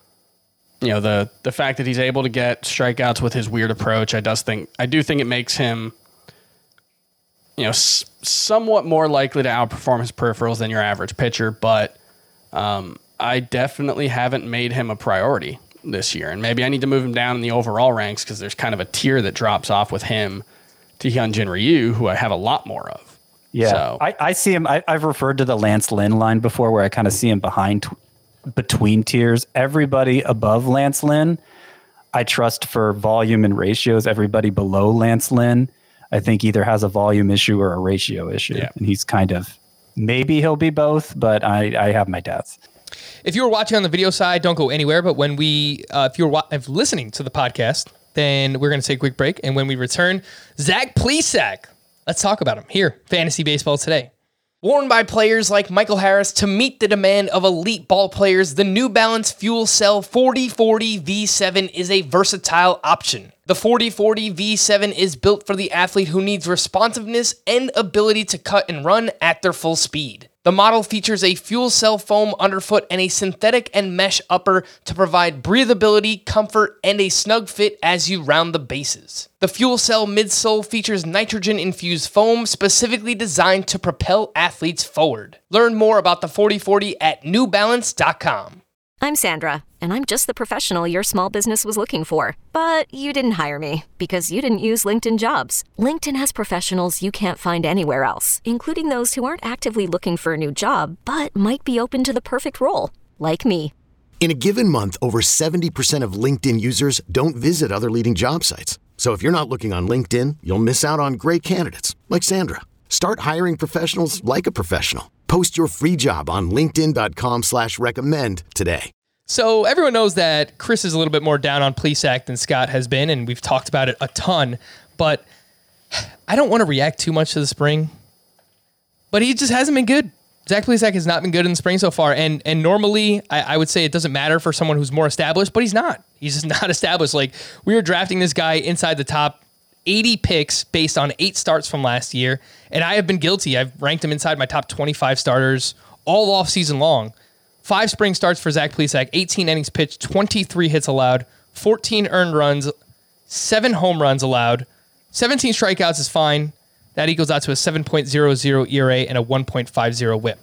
you know the the fact that he's able to get strikeouts with his weird approach. I does think I do think it makes him you know s- somewhat more likely to outperform his peripherals than your average pitcher. But um, I definitely haven't made him a priority this year, and maybe I need to move him down in the overall ranks because there's kind of a tier that drops off with him to Hyunjin Ryu, who I have a lot more of. Yeah, so. I, I see him. I, I've referred to the Lance Lynn line before where I kind of see him behind, between tiers. Everybody above Lance Lynn, I trust for volume and ratios. Everybody below Lance Lynn, I think either has a volume issue or a ratio issue. Yeah. And he's kind of, maybe he'll be both, but I, I have my doubts. If you were watching on the video side, don't go anywhere. But when we, uh, if you're wa- if listening to the podcast, then we're going to take a quick break. And when we return, Zach Plesac. Let's talk about him here. Fantasy Baseball Today. Worn by players like Michael Harris to meet the demand of elite ball players, the New Balance Fuel Cell forty forty V seven is a versatile option. The forty forty V seven is built for the athlete who needs responsiveness and ability to cut and run at their full speed. The model features a fuel cell foam underfoot and a synthetic and mesh upper to provide breathability, comfort, and a snug fit as you round the bases. The fuel cell midsole features nitrogen-infused foam specifically designed to propel athletes forward. Learn more about the forty forty at new balance dot com. I'm Sandra, and I'm just the professional your small business was looking for. But you didn't hire me because you didn't use LinkedIn Jobs. LinkedIn has professionals you can't find anywhere else, including those who aren't actively looking for a new job, but might be open to the perfect role, like me. In a given month, over seventy percent of LinkedIn users don't visit other leading job sites. So if you're not looking on LinkedIn, you'll miss out on great candidates like Sandra. Start hiring professionals like a professional. Post your free job on linkedin dot com slash recommend today. So everyone knows that Chris is a little bit more down on Plesac than Scott has been, and we've talked about it a ton, but I don't want to react too much to the spring, but he just hasn't been good. Zach Plesac has not been good in the spring so far, and and normally I, I would say it doesn't matter for someone who's more established, but he's not. He's just not established. Like, we were drafting this guy inside the top eighty picks based on eight starts from last year, and I have been guilty. I've ranked him inside my top twenty-five starters all off season long. Five spring starts for Zach Plesac, eighteen innings pitched, twenty-three hits allowed, fourteen earned runs, seven home runs allowed, seventeen strikeouts is fine. That equals out to a seven point oh oh E R A and a one point five oh whip.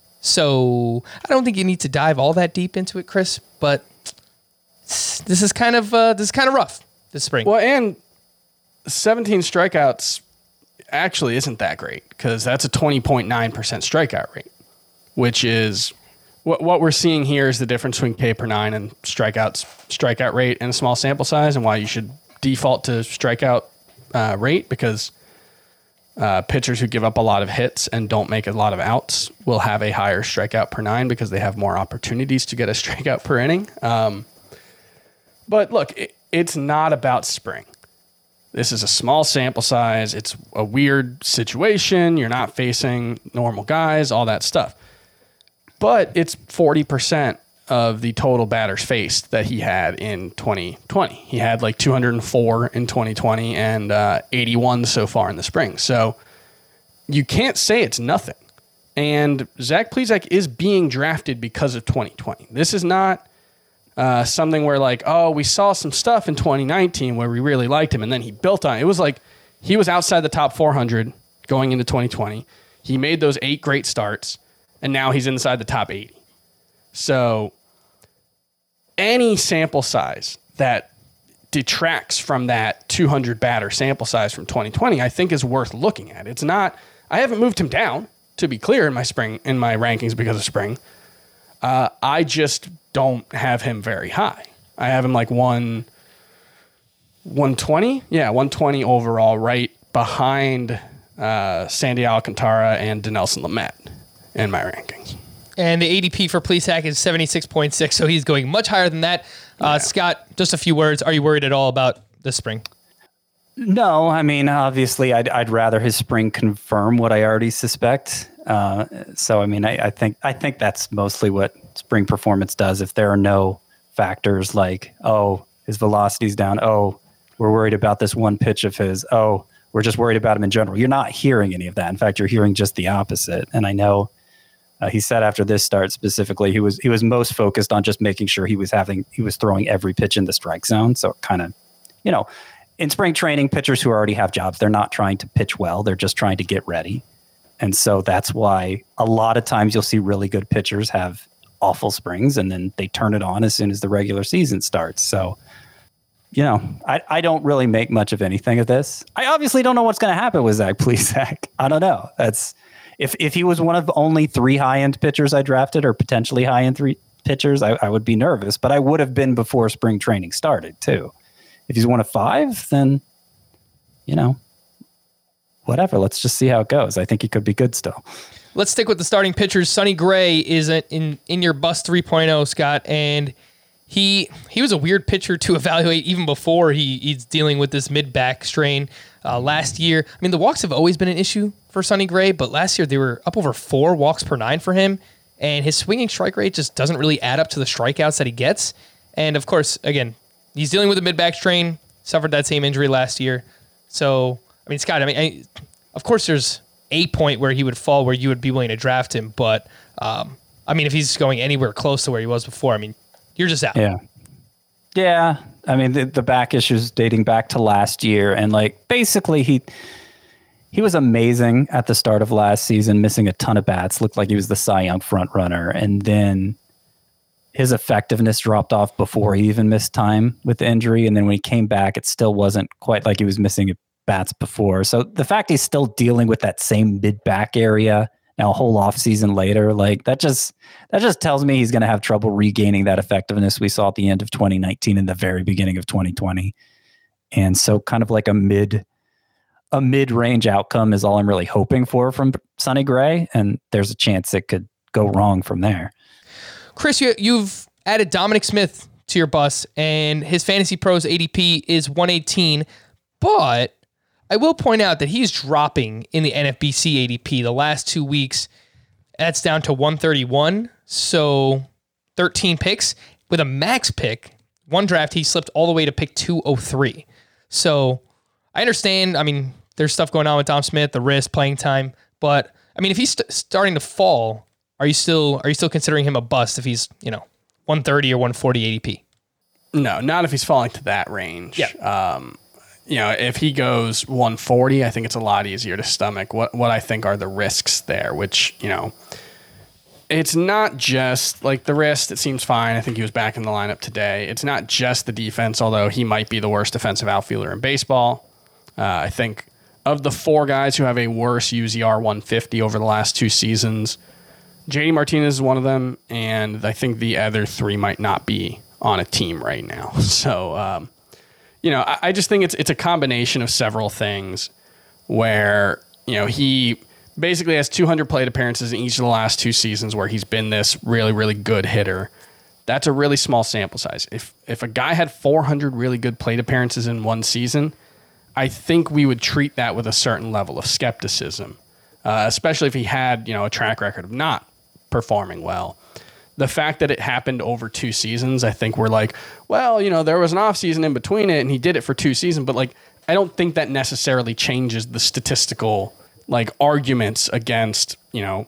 So I don't think you need to dive all that deep into it, Chris, but this is kind of uh, this is kind of rough this spring. Well, and seventeen strikeouts actually isn't that great, because that's a twenty point nine percent strikeout rate, which is what what we're seeing here is the difference between K per nine and strikeouts strikeout rate in a small sample size, and why you should default to strikeout uh, rate, because Uh, pitchers who give up a lot of hits and don't make a lot of outs will have a higher strikeout per nine because they have more opportunities to get a strikeout per inning. Um, but look, it, it's not about spring. This is a small sample size. It's a weird situation. You're not facing normal guys, all that stuff. But it's forty percent of the total batters faced that he had in twenty twenty. He had like two hundred four in twenty twenty and uh, eighty-one so far in the spring. So you can't say it's nothing. And Zach Plesac is being drafted because of twenty twenty. This is not uh, something where like, oh, we saw some stuff in twenty nineteen where we really liked him and then he built on it. It was like he was outside the top four hundred going into twenty twenty. He made those eight great starts, and now he's inside the top eighty. So any sample size that detracts from that two hundred batter sample size from twenty twenty, I think is worth looking at. It's not, I haven't moved him down, to be clear, in my spring, in my rankings because of spring. Uh, I just don't have him very high. I have him like one, one twenty. Yeah, one twenty overall, right behind uh, Sandy Alcantara and Dinelson Lamet in my rankings. And the A D P for Plesac is seventy-six point six, so he's going much higher than that. Uh, yeah. Scott, just a few words. Are you worried at all about this spring? No, I mean, obviously, I'd I'd rather his spring confirm what I already suspect. Uh, so, I mean, I, I think I think that's mostly what spring performance does. If there are no factors like, oh, his velocity's down. Oh, we're worried about this one pitch of his. Oh, we're just worried about him in general. You're not hearing any of that. In fact, you're hearing just the opposite. And I know. Uh, he said after this start specifically, he was he was most focused on just making sure he was having he was throwing every pitch in the strike zone. So kind of, you know, in spring training, pitchers who already have jobs, they're not trying to pitch well. They're just trying to get ready. And so that's why a lot of times you'll see really good pitchers have awful springs and then they turn it on as soon as the regular season starts. So, you know, I, I don't really make much of anything of this. I obviously don't know what's going to happen with Zach Plesac. I don't know. That's If if he was one of only three high-end pitchers I drafted, or potentially high-end three pitchers, I, I would be nervous. But I would have been before spring training started, too. If he's one of five, then, you know, whatever. Let's just see how it goes. I think he could be good still. Let's stick with the starting pitchers. Sonny Gray is in, in your bust three point oh, Scott, and he he was a weird pitcher to evaluate even before he, he's dealing with this mid-back strain. Uh, last year, I mean, the walks have always been an issue for Sonny Gray, but last year they were up over four walks per nine for him, and his swinging strike rate just doesn't really add up to the strikeouts that he gets. And of course, again, he's dealing with a mid-back strain, suffered that same injury last year. So, I mean, Scott, I mean, I, of course there's a point where he would fall where you would be willing to draft him, but, um, I mean, if he's going anywhere close to where he was before, I mean, you're just out. Yeah. Yeah. I mean, the, the back issues dating back to last year. And like, basically he, he was amazing at the start of last season, missing a ton of bats, looked like he was the Cy Young front runner. And then his effectiveness dropped off before he even missed time with the injury. And then when he came back, it still wasn't quite like he was missing bats before. So the fact he's still dealing with that same mid back area now a whole off season later, like that just, that just tells me he's going to have trouble regaining that effectiveness we saw at the end of twenty nineteen and the very beginning of twenty twenty. And so kind of like a mid, a mid-range outcome is all I'm really hoping for from Sonny Gray. And there's a chance it could go wrong from there. Chris, you, you've added Dominic Smith to your bus, and his Fantasy Pros A D P is one eighteen, but I will point out that he's dropping in the N F B C A D P the last two weeks. That's down to one thirty-one, so thirteen picks. With a max pick, one draft, he slipped all the way to pick two oh three. So I understand, I mean, there's stuff going on with Dom Smith, the risk, playing time, but I mean, if he's st- starting to fall, are you still are you still considering him a bust if he's, you know, one thirty or one forty A D P? No, not if he's falling to that range. Yeah. Um, you know, if he goes one forty, I think it's a lot easier to stomach what, what I think are the risks there, which, you know, it's not just like the wrist. It seems fine. I think he was back in the lineup today. It's not just the defense, although he might be the worst defensive outfielder in baseball. Uh, I think of the four guys who have a worse U Z R one fifty over the last two seasons, J D Martinez is one of them, and I think the other three might not be on a team right now. So, um, you know, I, I just think it's it's a combination of several things where, you know, he basically has two hundred plate appearances in each of the last two seasons where he's been this really, really good hitter. That's a really small sample size. If if a guy had four hundred really good plate appearances in one season, I think we would treat that with a certain level of skepticism, uh, especially if he had, you know, a track record of not performing well. The fact that it happened over two seasons, I think we're like, well, you know, there was an off season in between it and he did it for two seasons, but like, I don't think that necessarily changes the statistical like arguments against, you know,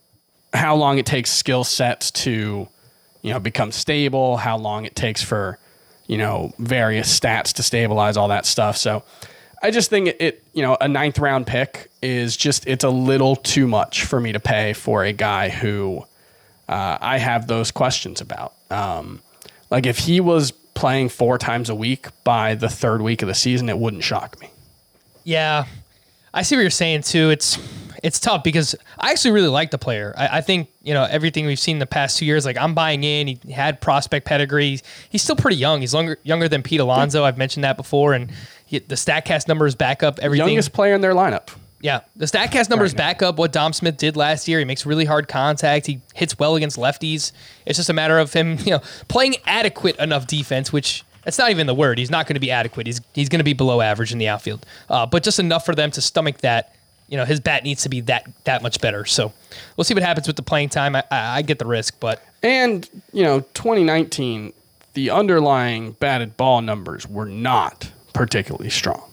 how long it takes skill sets to, you know, become stable, how long it takes for, you know, various stats to stabilize, all that stuff. So I just think it, it you know, a ninth round pick is just, it's a little too much for me to pay for a guy who uh, I have those questions about. Um, like if he was playing four times a week by the third week of the season, it wouldn't shock me. Yeah. I see what you're saying too. It's it's tough because I actually really like the player. I, I think, you know, everything we've seen the past two years, like I'm buying in. He had prospect pedigree. He's still pretty young. He's longer, younger than Pete Alonso. I've mentioned that before. And he, the StatCast numbers back up everything. Youngest player in their lineup. Yeah. The StatCast numbers right back up what Dom Smith did last year. He makes really hard contact. He hits well against lefties. It's just a matter of him, you know, playing adequate enough defense, which that's not even the word. He's not going to be adequate. He's he's going to be below average in the outfield, uh, but just enough for them to stomach that. You know, his bat needs to be that that much better. So we'll see what happens with the playing time. I, I, I get the risk, but and you know, twenty nineteen, the underlying batted ball numbers were not particularly strong.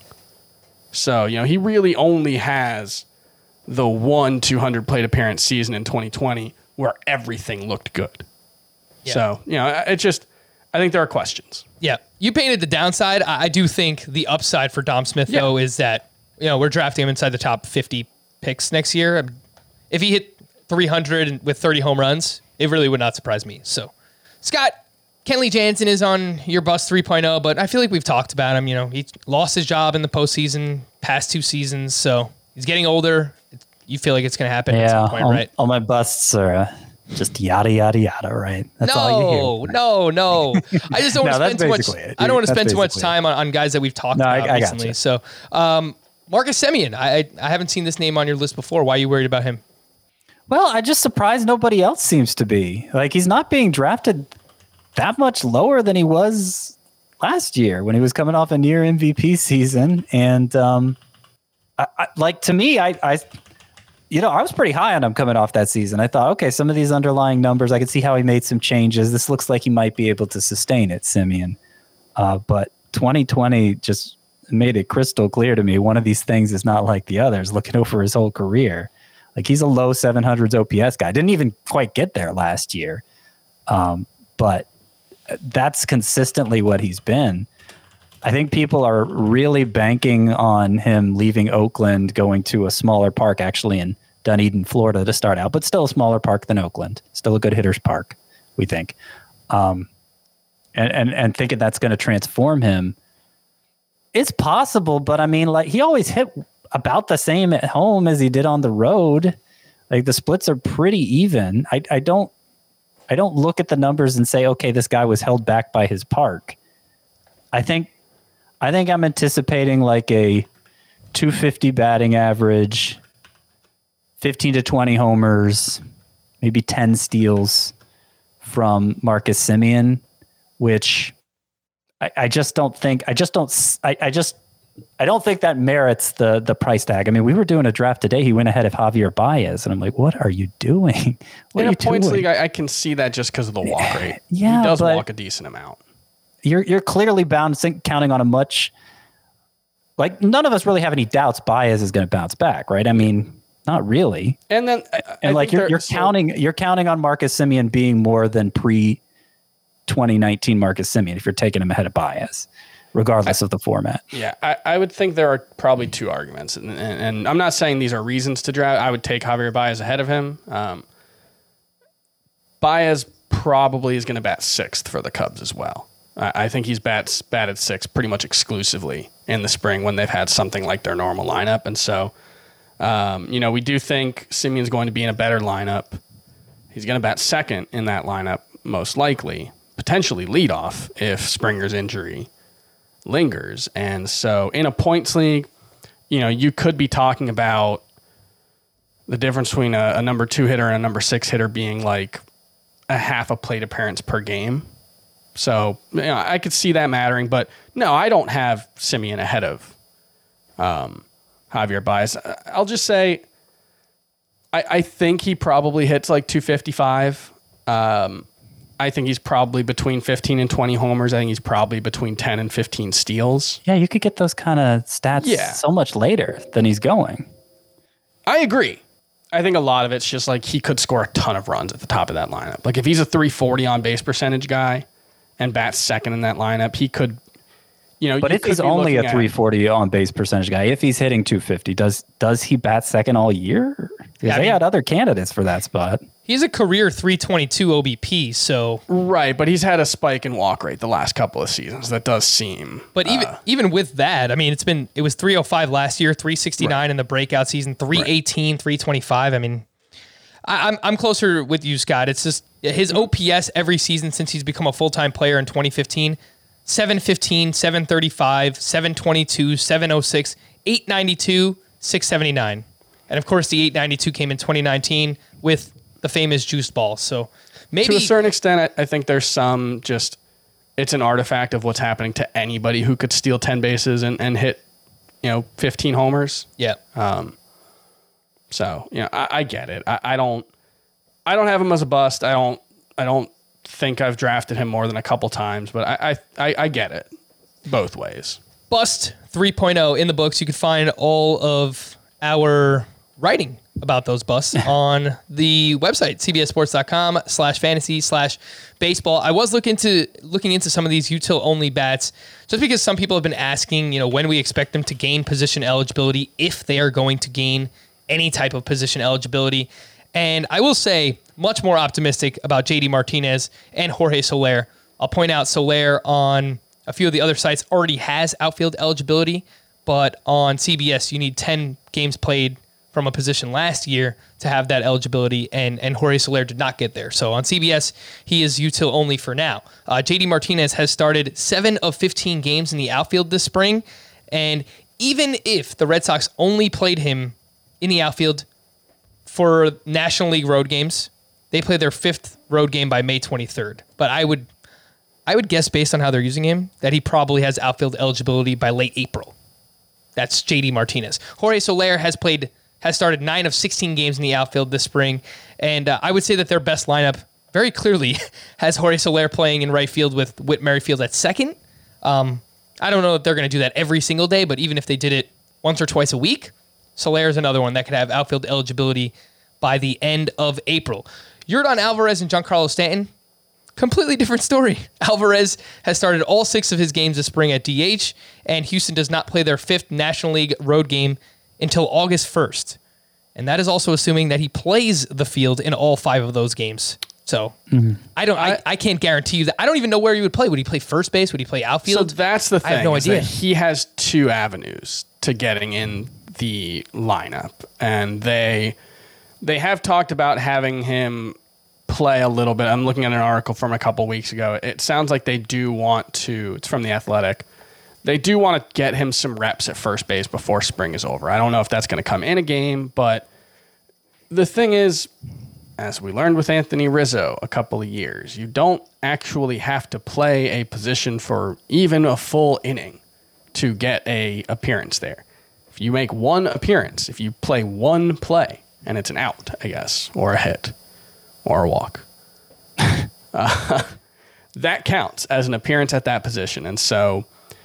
So you know, he really only has the one two hundred plate appearance season in twenty twenty where everything looked good. Yeah. So you know, it just. I think there are questions. Yeah. You painted the downside. I, I do think the upside for Dom Smith, yeah. though, is that, you know, we're drafting him inside the top fifty picks next year. If he hit three hundred with thirty home runs, it really would not surprise me. So, Scott, Kenley Jansen is on your bus three point oh, but I feel like we've talked about him. You know, he lost his job in the postseason, past two seasons, so he's getting older. You feel like it's going to happen yeah, at some point, all, right? All my busts are... Uh, just yada, yada, yada, right? That's no, all you hear. no, no. I just don't no, want to spend too much. It, I don't want to spend too much it. time on, on guys that we've talked no, about I, I recently. Gotcha. So, um, Marcus Semien, I I haven't seen this name on your list before. Why are you worried about him? Well, I'm just surprised nobody else seems to be. Like, he's not being drafted that much lower than he was last year when he was coming off a near M V P season. And, um, I, I, like, to me, I, I, you know, I was pretty high on him coming off that season. I thought, okay, some of these underlying numbers, I could see how he made some changes. This looks like he might be able to sustain it, Semien. Uh, but twenty twenty just made it crystal clear to me. One of these things is not like the others, looking over his whole career. Like, he's a low seven hundreds O P S guy. Didn't even quite get there last year. Um, but that's consistently what he's been. I think people are really banking on him leaving Oakland, going to a smaller park, actually in Dunedin, Florida, to start out, but still a smaller park than Oakland. Still a good hitter's park, we think. Um, and, and, and thinking that's going to transform him. It's possible, but I mean, like, he always hit about the same at home as he did on the road. Like, the splits are pretty even. I, I don't, I don't look at the numbers and say, okay, this guy was held back by his park. I think, I think I'm anticipating like a two fifty batting average, fifteen to twenty homers, maybe ten steals, from Marcus Semien, which I, I just don't think, I just don't, I, I just, I don't think that merits the the price tag. I mean, we were doing a draft today. He went ahead of Javier Baez, and I'm like, what are you doing? What In are a you points doing? league, I, I can see that just because of the walk rate. Yeah, he does but walk a decent amount. You're you're clearly bouncing, counting on a much, like none of us really have any doubts Baez is going to bounce back, right? I mean, not really. And then, I, and I like you're you're so, counting you're counting on Marcus Semien being more than pre twenty nineteen Marcus Semien if you're taking him ahead of Baez, regardless I, of the format. Yeah, I, I would think there are probably two arguments, and, and, and I'm not saying these are reasons to draft. I would take Javier Baez ahead of him. Um, Baez probably is going to bat sixth for the Cubs as well. I, I think he's bats batted sixth pretty much exclusively in the spring when they've had something like their normal lineup, and so um, you know we do think Simeon's going to be in a better lineup. He's going to bat second in that lineup most likely, potentially leadoff if Springer's injury lingers. And so in a points league, you know, you could be talking about the difference between a, a number two hitter and a number six hitter being like a half a plate appearance per game. So, you know, I could see that mattering, but no, I don't have Semien ahead of um, Javier Baez. I'll just say, I, I think he probably hits like two fifty-five. Um, I think he's probably between fifteen and twenty homers. I think he's probably between ten and fifteen steals. Yeah, you could get those kind of stats yeah. so much later than he's going. I agree. I think a lot of it's just like he could score a ton of runs at the top of that lineup. Like if he's a three forty on base percentage guy and bats second in that lineup, he could, you know. But you if he's only a three forty on base percentage guy, if he's hitting two fifty, does does he bat second all year? Because Yeah, they I mean, had other candidates for that spot. He's a career three twenty-two O B P, so right. But he's had a spike in walk rate the last couple of seasons. That does seem. But even uh, even with that, I mean, it's been it was three oh five last year, three sixty-nine right. in the breakout season, three eighteen, right. three twenty-five. I mean, I, I'm I'm closer with you, Scott. It's just his O P S every season since he's become a full time player in twenty fifteen, seven fifteen, seven thirty-five, seven twenty-two, seven oh six, eight ninety-two, six seventy-nine. And of course, the eight ninety-two came in twenty nineteen with the famous juice ball. So maybe to a certain extent, I, I think there's some just, it's an artifact of what's happening to anybody who could steal ten bases and, and hit, you know, fifteen homers. Yeah. Um, so, you know, I, I get it. I, I don't, I don't have him as a bust. I don't, I don't think I've drafted him more than a couple times, but I, I, I, I get it both ways. Bust three point oh in the books. You can find all of our writing about those busts on the website, cbssports.com slash fantasy slash baseball. I was looking to looking into some of these util only bats just because some people have been asking, you know, when we expect them to gain position eligibility, if they are going to gain any type of position eligibility. And I will say much more optimistic about J D Martinez and Jorge Soler. I'll point out Soler on a few of the other sites already has outfield eligibility, but on C B S, you need ten games played from a position last year to have that eligibility, and, and Jorge Soler did not get there. So on C B S, he is util only for now. Uh, J D Martinez has started seven of fifteen games in the outfield this spring, and even if the Red Sox only played him in the outfield for National League road games, they play their fifth road game by May twenty-third. But I would I would guess, based on how they're using him, that he probably has outfield eligibility by late April. That's J D Martinez. Jorge Soler has played, has started nine of sixteen games in the outfield this spring, and uh, I would say that their best lineup very clearly has Jorge Soler playing in right field with Whit Merrifield at second. Um, I don't know if they're going to do that every single day, but even if they did it once or twice a week, Soler is another one that could have outfield eligibility by the end of April. Yordan Alvarez and Giancarlo Stanton, completely different story. Alvarez has started all six of his games this spring at D H, and Houston does not play their fifth National League road game until August first. And that is also assuming that he plays the field in all five of those games. So mm-hmm. I don't, I, I can't guarantee you that. I don't even know where he would play. Would he play first base? Would he play outfield? So that's the thing. I have no idea. He has two avenues to getting in the lineup, and they they have talked about having him play a little bit. I'm looking at an article from a couple weeks ago. It sounds like they do want to, it's from The Athletic, they do want to get him some reps at first base before spring is over. I don't know if that's going to come in a game, but the thing is, as we learned with Anthony Rizzo a couple of years, you don't actually have to play a position for even a full inning to get a appearance there. If you make one appearance, if you play one play, and it's an out, I guess, or a hit, or a walk, uh, that counts as an appearance at that position. And so,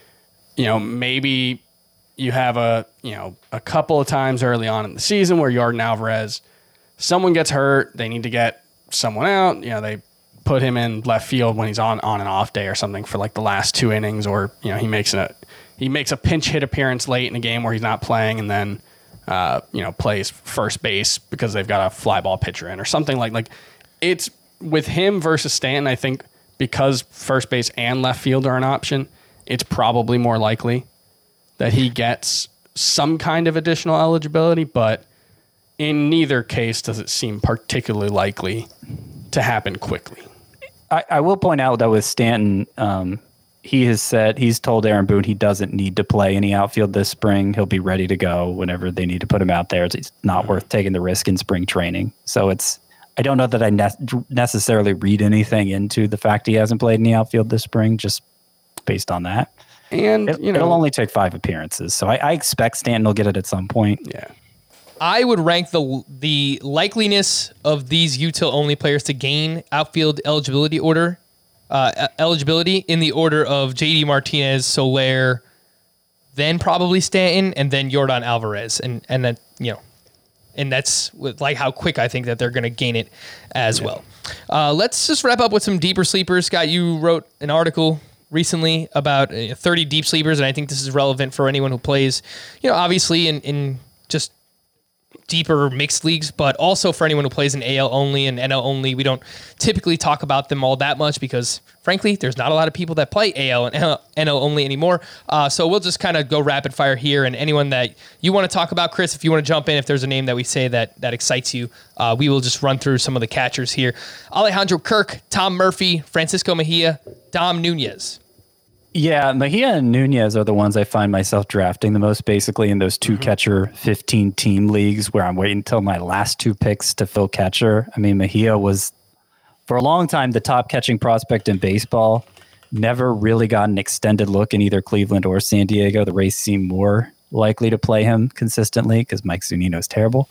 you know, maybe you have a, you know, a couple of times early on in the season where Yordan Alvarez, someone gets hurt, they need to get someone out, you know, they put him in left field when he's on, on an off day or something for like the last two innings, or, you know, he makes a, he makes a pinch hit appearance late in a game where he's not playing, and then, uh, you know, plays first base because they've got a fly ball pitcher in or something like, like it's with him versus Stanton. I think because first base and left field are an option, it's probably more likely that he gets some kind of additional eligibility, but in neither case does it seem particularly likely to happen quickly. I, I will point out that with Stanton, um, he has said, he's told Aaron Boone he doesn't need to play any outfield this spring. He'll be ready to go whenever they need to put him out there. It's, it's not worth taking the risk in spring training. So it's, I don't know that I ne- necessarily read anything into the fact he hasn't played in the outfield this spring, just based on that. And, it, you know, it'll only take five appearances. So I, I expect Stanton will get it at some point. Yeah. I would rank the the likeliness of these util-only players to gain outfield eligibility order uh, eligibility in the order of J D Martinez, Soler, then probably Stanton, and then Yordan Alvarez, and and then you know, and that's with like how quick I think that they're going to gain it as yeah. well. Uh, let's just wrap up with some deeper sleepers. Scott, you wrote an article recently about uh, thirty deep sleepers, and I think this is relevant for anyone who plays, you know, obviously in in just deeper mixed leagues, but also for anyone who plays in A L only and N L only. We don't typically talk about them all that much because, frankly, there's not a lot of people that play A L and N L only anymore. Uh, so we'll just kind of go rapid fire here, and anyone that you want to talk about, Chris, if you want to jump in, if there's a name that we say that that excites you, uh, we will just run through some of the catchers here. Alejandro Kirk, Tom Murphy, Francisco Mejia, Dom Nunez. Yeah, Mejia and Nunez are the ones I find myself drafting the most, basically in those two mm-hmm. catcher fifteen team leagues where I'm waiting until my last two picks to fill catcher. I mean, Mejia was for a long time the top catching prospect in baseball. Never really got an extended look in either Cleveland or San Diego. The Rays seem more likely to play him consistently because Mike Zunino is terrible.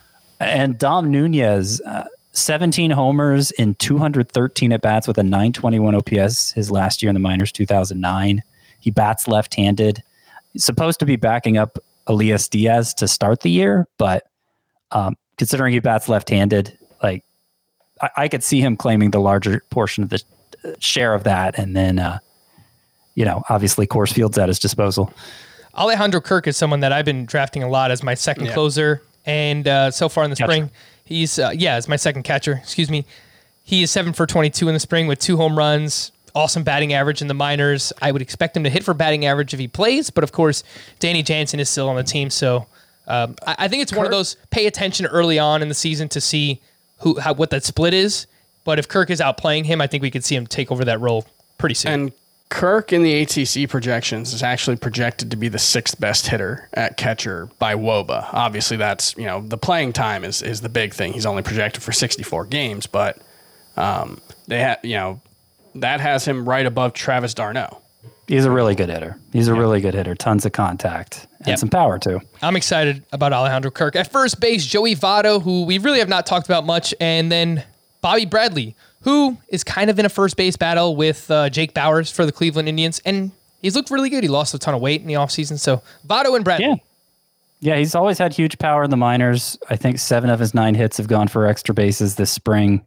And Dom Nunez, uh, seventeen homers in two hundred thirteen at-bats with a nine twenty-one O P S his last year in the minors, two thousand nine. He bats left-handed. He's supposed to be backing up Elias Diaz to start the year, but um, considering he bats left-handed, like I, I could see him claiming the larger portion of the share of that, and then, uh, you know, obviously Coors Field's at his disposal. Alejandro Kirk is someone that I've been drafting a lot as my second yeah. closer, and uh, so far in the Catcher. spring, he's, uh, yeah, as my second catcher, excuse me. He is seven for twenty-two in the spring with two home runs, awesome batting average in the minors. I would expect him to hit for batting average if he plays, but of course, Danny Jansen is still on the team, so um, I, I think it's Kirk. one of those pay attention early on in the season to see who how, what that split is, but if Kirk is outplaying him, I think we could see him take over that role pretty soon. And Kirk in the A T C projections is actually projected to be the sixth best hitter at catcher by W O B A. Obviously, that's, you know, the playing time is is the big thing. He's only projected for sixty-four games, but um, they have, you know, that has him right above Travis d'Arnaud. He's a really good hitter. He's a yeah. really good hitter. Tons of contact and yep. some power too. I'm excited about Alejandro Kirk. At first base, Joey Votto, who we really have not talked about much, and then Bobby Bradley, who is kind of in a first base battle with uh, Jake Bauers for the Cleveland Indians, and he's looked really good. He lost a ton of weight in the offseason, so Votto and Bradley. Yeah. yeah, he's always had huge power in the minors. I think seven of his nine hits have gone for extra bases this spring.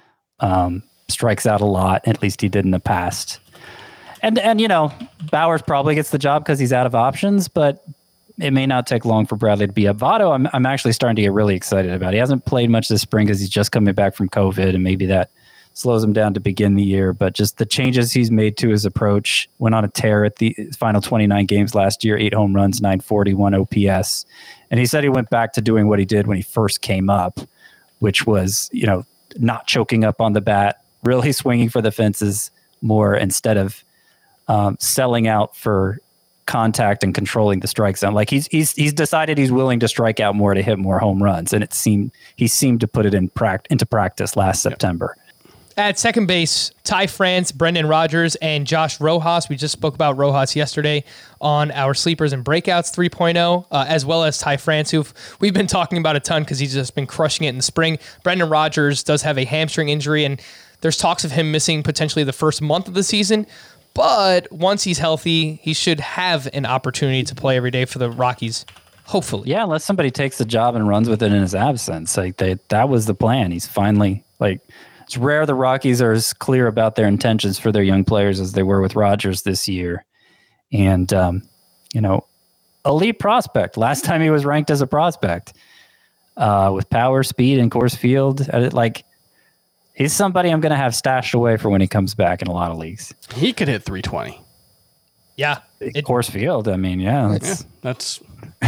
Um, strikes out a lot, at least he did in the past. And, and you know, Bauers probably gets the job because he's out of options, but it may not take long for Bradley to be up. Votto, I'm, I'm actually starting to get really excited about. He hasn't played much this spring because he's just coming back from COVID, and maybe that slows him down to begin the year. But just the changes he's made to his approach, went on a tear at the final twenty-nine games last year, eight home runs, nine forty-one O P S. And he said he went back to doing what he did when he first came up, which was, you know, not choking up on the bat, really swinging for the fences more instead of um, selling out for contact and controlling the strike zone. Like he's he's he's decided he's willing to strike out more to hit more home runs, and it seemed he seemed to put it in pract- into practice last September. At second base, Ty France, Brendan Rodgers, and Josh Rojas. We just spoke about Rojas yesterday on our Sleepers and Breakouts three point oh, uh, as well as Ty France, who we've been talking about a ton because he's just been crushing it in the spring. Brendan Rodgers does have a hamstring injury, and there's talks of him missing potentially the first month of the season. But once he's healthy, he should have an opportunity to play every day for the Rockies, hopefully. Yeah, unless somebody takes the job and runs with it in his absence. Like they, that was the plan. He's finally like... It's rare the Rockies are as clear about their intentions for their young players as they were with Rodgers this year. And, um, you know, elite prospect. Last time he was ranked as a prospect uh, with power, speed, and Coors Field. Uh, like, he's somebody I'm going to have stashed away for when he comes back in a lot of leagues. He could hit three twenty. Yeah. It, Coors Field, I mean, yeah. That's... Yeah, that's...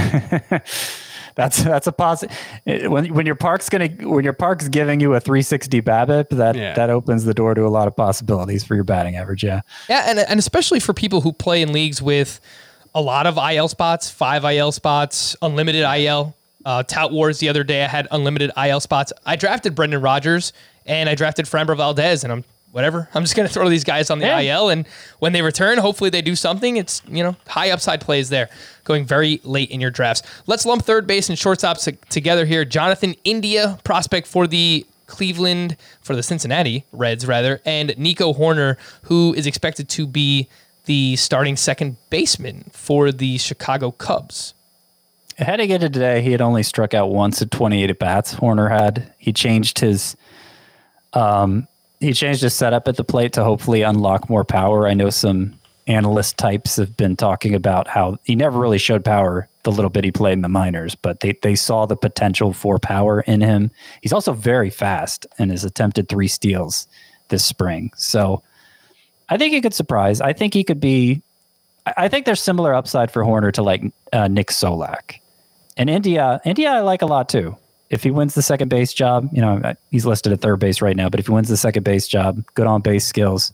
That's that's a positive. When when your park's gonna when your park's giving you a three sixty BABIP, that yeah. that opens the door to a lot of possibilities for your batting average. Yeah, yeah, and and especially for people who play in leagues with a lot of I L spots, five I L spots, unlimited I L. Uh, Tout Wars the other day, I had unlimited I L spots. I drafted Brendan Rodgers and I drafted Framber Valdez, and I'm whatever. I'm just gonna throw these guys on the yeah. I L, and when they return, hopefully they do something. It's, you know, high upside plays there, going very late in your drafts. Let's lump third base and shortstops t- together here. Jonathan India, prospect for the Cleveland, for the Cincinnati Reds rather, and Nico Horner, who is expected to be the starting second baseman for the Chicago Cubs. Heading into today, he had only struck out once at twenty-eight at bats. Horner had he changed his. Um, He changed his setup at the plate to hopefully unlock more power. I know some analyst types have been talking about how he never really showed power the little bit he played in the minors, but they, they saw the potential for power in him. He's also very fast and has attempted three steals this spring. So I think he could surprise. I think he could be, I think there's similar upside for Horner to like uh, Nick Solak. And India, India I like a lot too. If he wins the second base job, you know, he's listed at third base right now, but if he wins the second base job, good on base skills,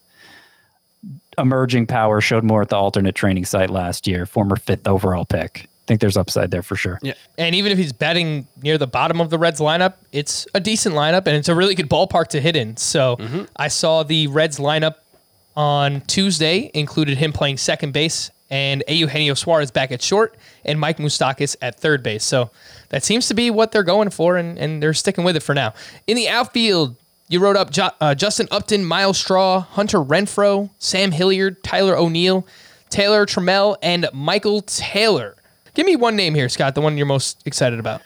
emerging power, showed more at the alternate training site last year, former fifth overall pick. I think there's upside there for sure. Yeah. And even if he's batting near the bottom of the Reds lineup, it's a decent lineup and it's a really good ballpark to hit in. So mm-hmm. I saw the Reds lineup on Tuesday included him playing second base and Eugenio Suarez back at short and Mike Moustakas at third base. So that seems to be what they're going for, and, and they're sticking with it for now. In the outfield, you wrote up jo- uh, Justin Upton, Miles Straw, Hunter Renfroe, Sam Hilliard, Tyler O'Neill, Taylor Trammell, and Michael Taylor. Give me one name here, Scott, the one you're most excited about.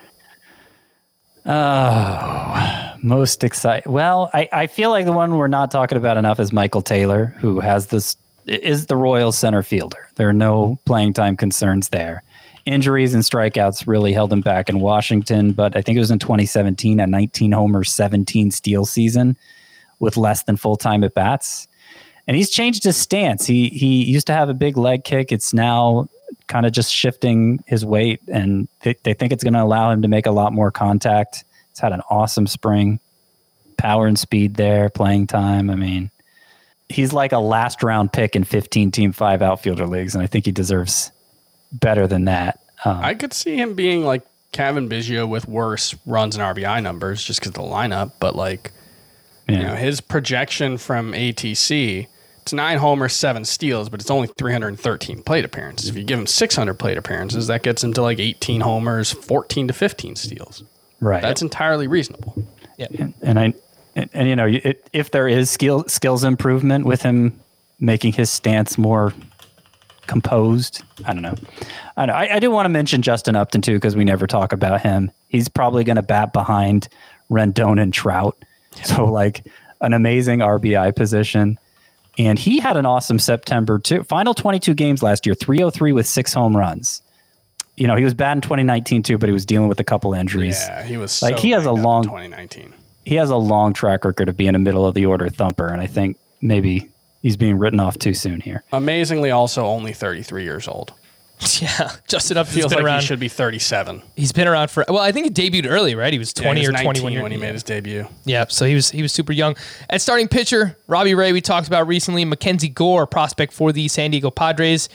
Oh, most excited. Well, I, I feel like the one we're not talking about enough is Michael Taylor, who has this is the Royals center fielder. There are no playing time concerns there. Injuries and strikeouts really held him back in Washington, but I think it was in twenty seventeen, a nineteen homer, seventeen steal season with less than full-time at-bats. And he's changed his stance. He he used to have a big leg kick. It's now kind of just shifting his weight, and they, they think it's going to allow him to make a lot more contact. He's had an awesome spring. Power and speed there, playing time. I mean, he's like a last-round pick in fifteen-team five outfielder leagues, and I think he deserves better than that. Um, I could see him being like Kevin Biggio with worse runs and R B I numbers just because of the lineup, but like, yeah. you know, his projection from A T C, it's nine homers, seven steals, but it's only three hundred thirteen plate appearances. If you give him six hundred plate appearances, that gets him to like eighteen homers, fourteen to fifteen steals. Right. That's entirely reasonable. Yeah. And, and I, and, and you know, it, if there is skill skills improvement with him making his stance more composed, I don't know. I know. I, I do want to mention Justin Upton too, because we never talk about him. He's probably going to bat behind Rendon and Trout. So like an amazing R B I position. And he had an awesome September too. Final twenty-two games last year, three oh three with six home runs. You know, he was bad in twenty nineteen too, but he was dealing with a couple injuries. Yeah, he was like so he has a long twenty nineteen. He has a long track record of being a middle of the order thumper, and I think maybe he's being written off too soon here. Amazingly, also only thirty-three years old. Yeah, Justin Upton's feels been like around. He should be thirty-seven. He's been around for well, I think he debuted early, right? He was twenty yeah, he was or twenty-one years when he made his debut. Yeah, so he was he was super young. At starting pitcher, Robbie Ray, we talked about recently. Mackenzie Gore, prospect for the San Diego Padres.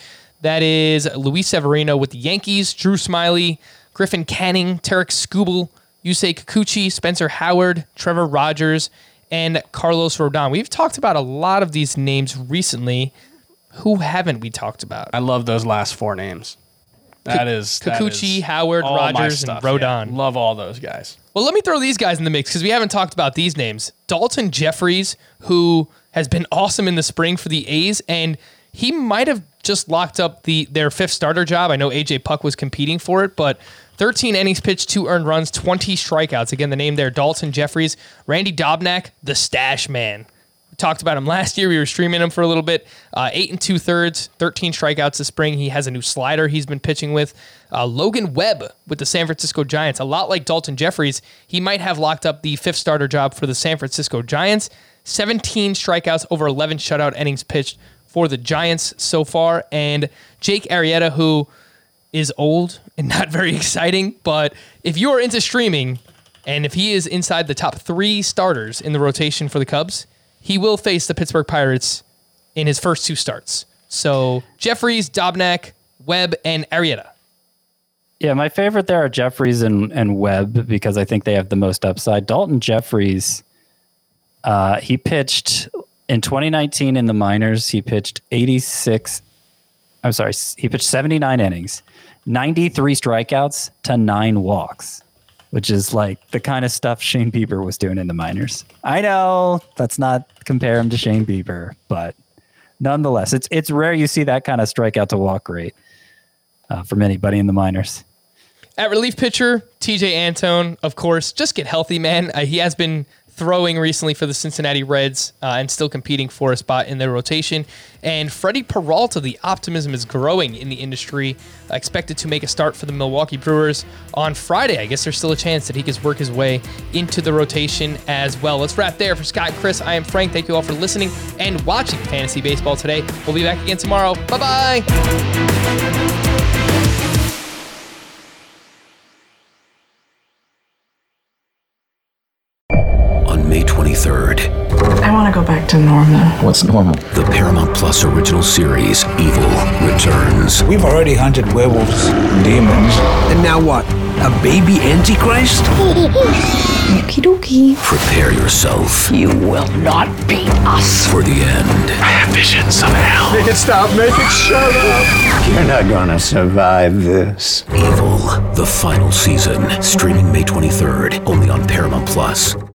That is Luis Severino with the Yankees, Drew Smyly, Griffin Canning, Tarek Skubal, Yusei Kikuchi, Spencer Howard, Trevor Rogers, and Carlos Rodon. We've talked about a lot of these names recently. Who haven't we talked about? I love those last four names. That is that Kikuchi, is Howard, all my Rogers, stuff, and Rodon. yeah. Love all those guys. Well, let me throw these guys in the mix because we haven't talked about these names. Dalton Jeffries, who has been awesome in the spring for the A's, and he might have just locked up the their fifth starter job. I know A J Puck was competing for it, but thirteen innings pitched, two earned runs, twenty strikeouts. Again, the name there, Dalton Jeffries. Randy Dobnak, the stash man. We talked about him last year. We were streaming him for a little bit. Uh, eight and two thirds, thirteen strikeouts this spring. He has a new slider he's been pitching with. Uh, Logan Webb with the San Francisco Giants. A lot like Dalton Jeffries, he might have locked up the fifth starter job for the San Francisco Giants. seventeen strikeouts, over eleven shutout innings pitched for the Giants so far. And Jake Arrieta, who is old and not very exciting, but if you are into streaming and if he is inside the top three starters in the rotation for the Cubs, he will face the Pittsburgh Pirates in his first two starts. So Jeffries, Dobnak, Webb, and Arrieta. Yeah, my favorite there are Jeffries and, and Webb because I think they have the most upside. Dalton Jeffries, uh, he pitched in twenty nineteen in the minors. He pitched eighty-six. I'm sorry, he pitched seventy-nine innings, ninety-three strikeouts to nine walks, which is like the kind of stuff Shane Bieber was doing in the minors. I know, let's not compare him to Shane Bieber, but nonetheless, it's it's rare you see that kind of strikeout to walk rate uh, from anybody in the minors. At relief pitcher, T J Antone, of course, just get healthy, man. Uh, he has been throwing recently for the Cincinnati Reds uh, and still competing for a spot in their rotation. And Freddie Peralta, the optimism is growing in the industry, uh, expected to make a start for the Milwaukee Brewers on Friday. I guess there's still a chance that he could work his way into the rotation as well. Let's wrap there. For Scott and Chris, I am Frank. Thank you all for listening and watching Fantasy Baseball today. We'll be back again tomorrow. Bye-bye. May twenty-third. I want to go back to normal. What's normal? The Paramount Plus original series, Evil, returns. We've already hunted werewolves, demons. And now what? A baby Antichrist? Okie dokie. Prepare yourself. You will not beat us. For the end. I have visions of hell. Make it stop. Make it shut up. You're not gonna survive this. Evil, the final season. Streaming May twenty-third, only on Paramount Plus.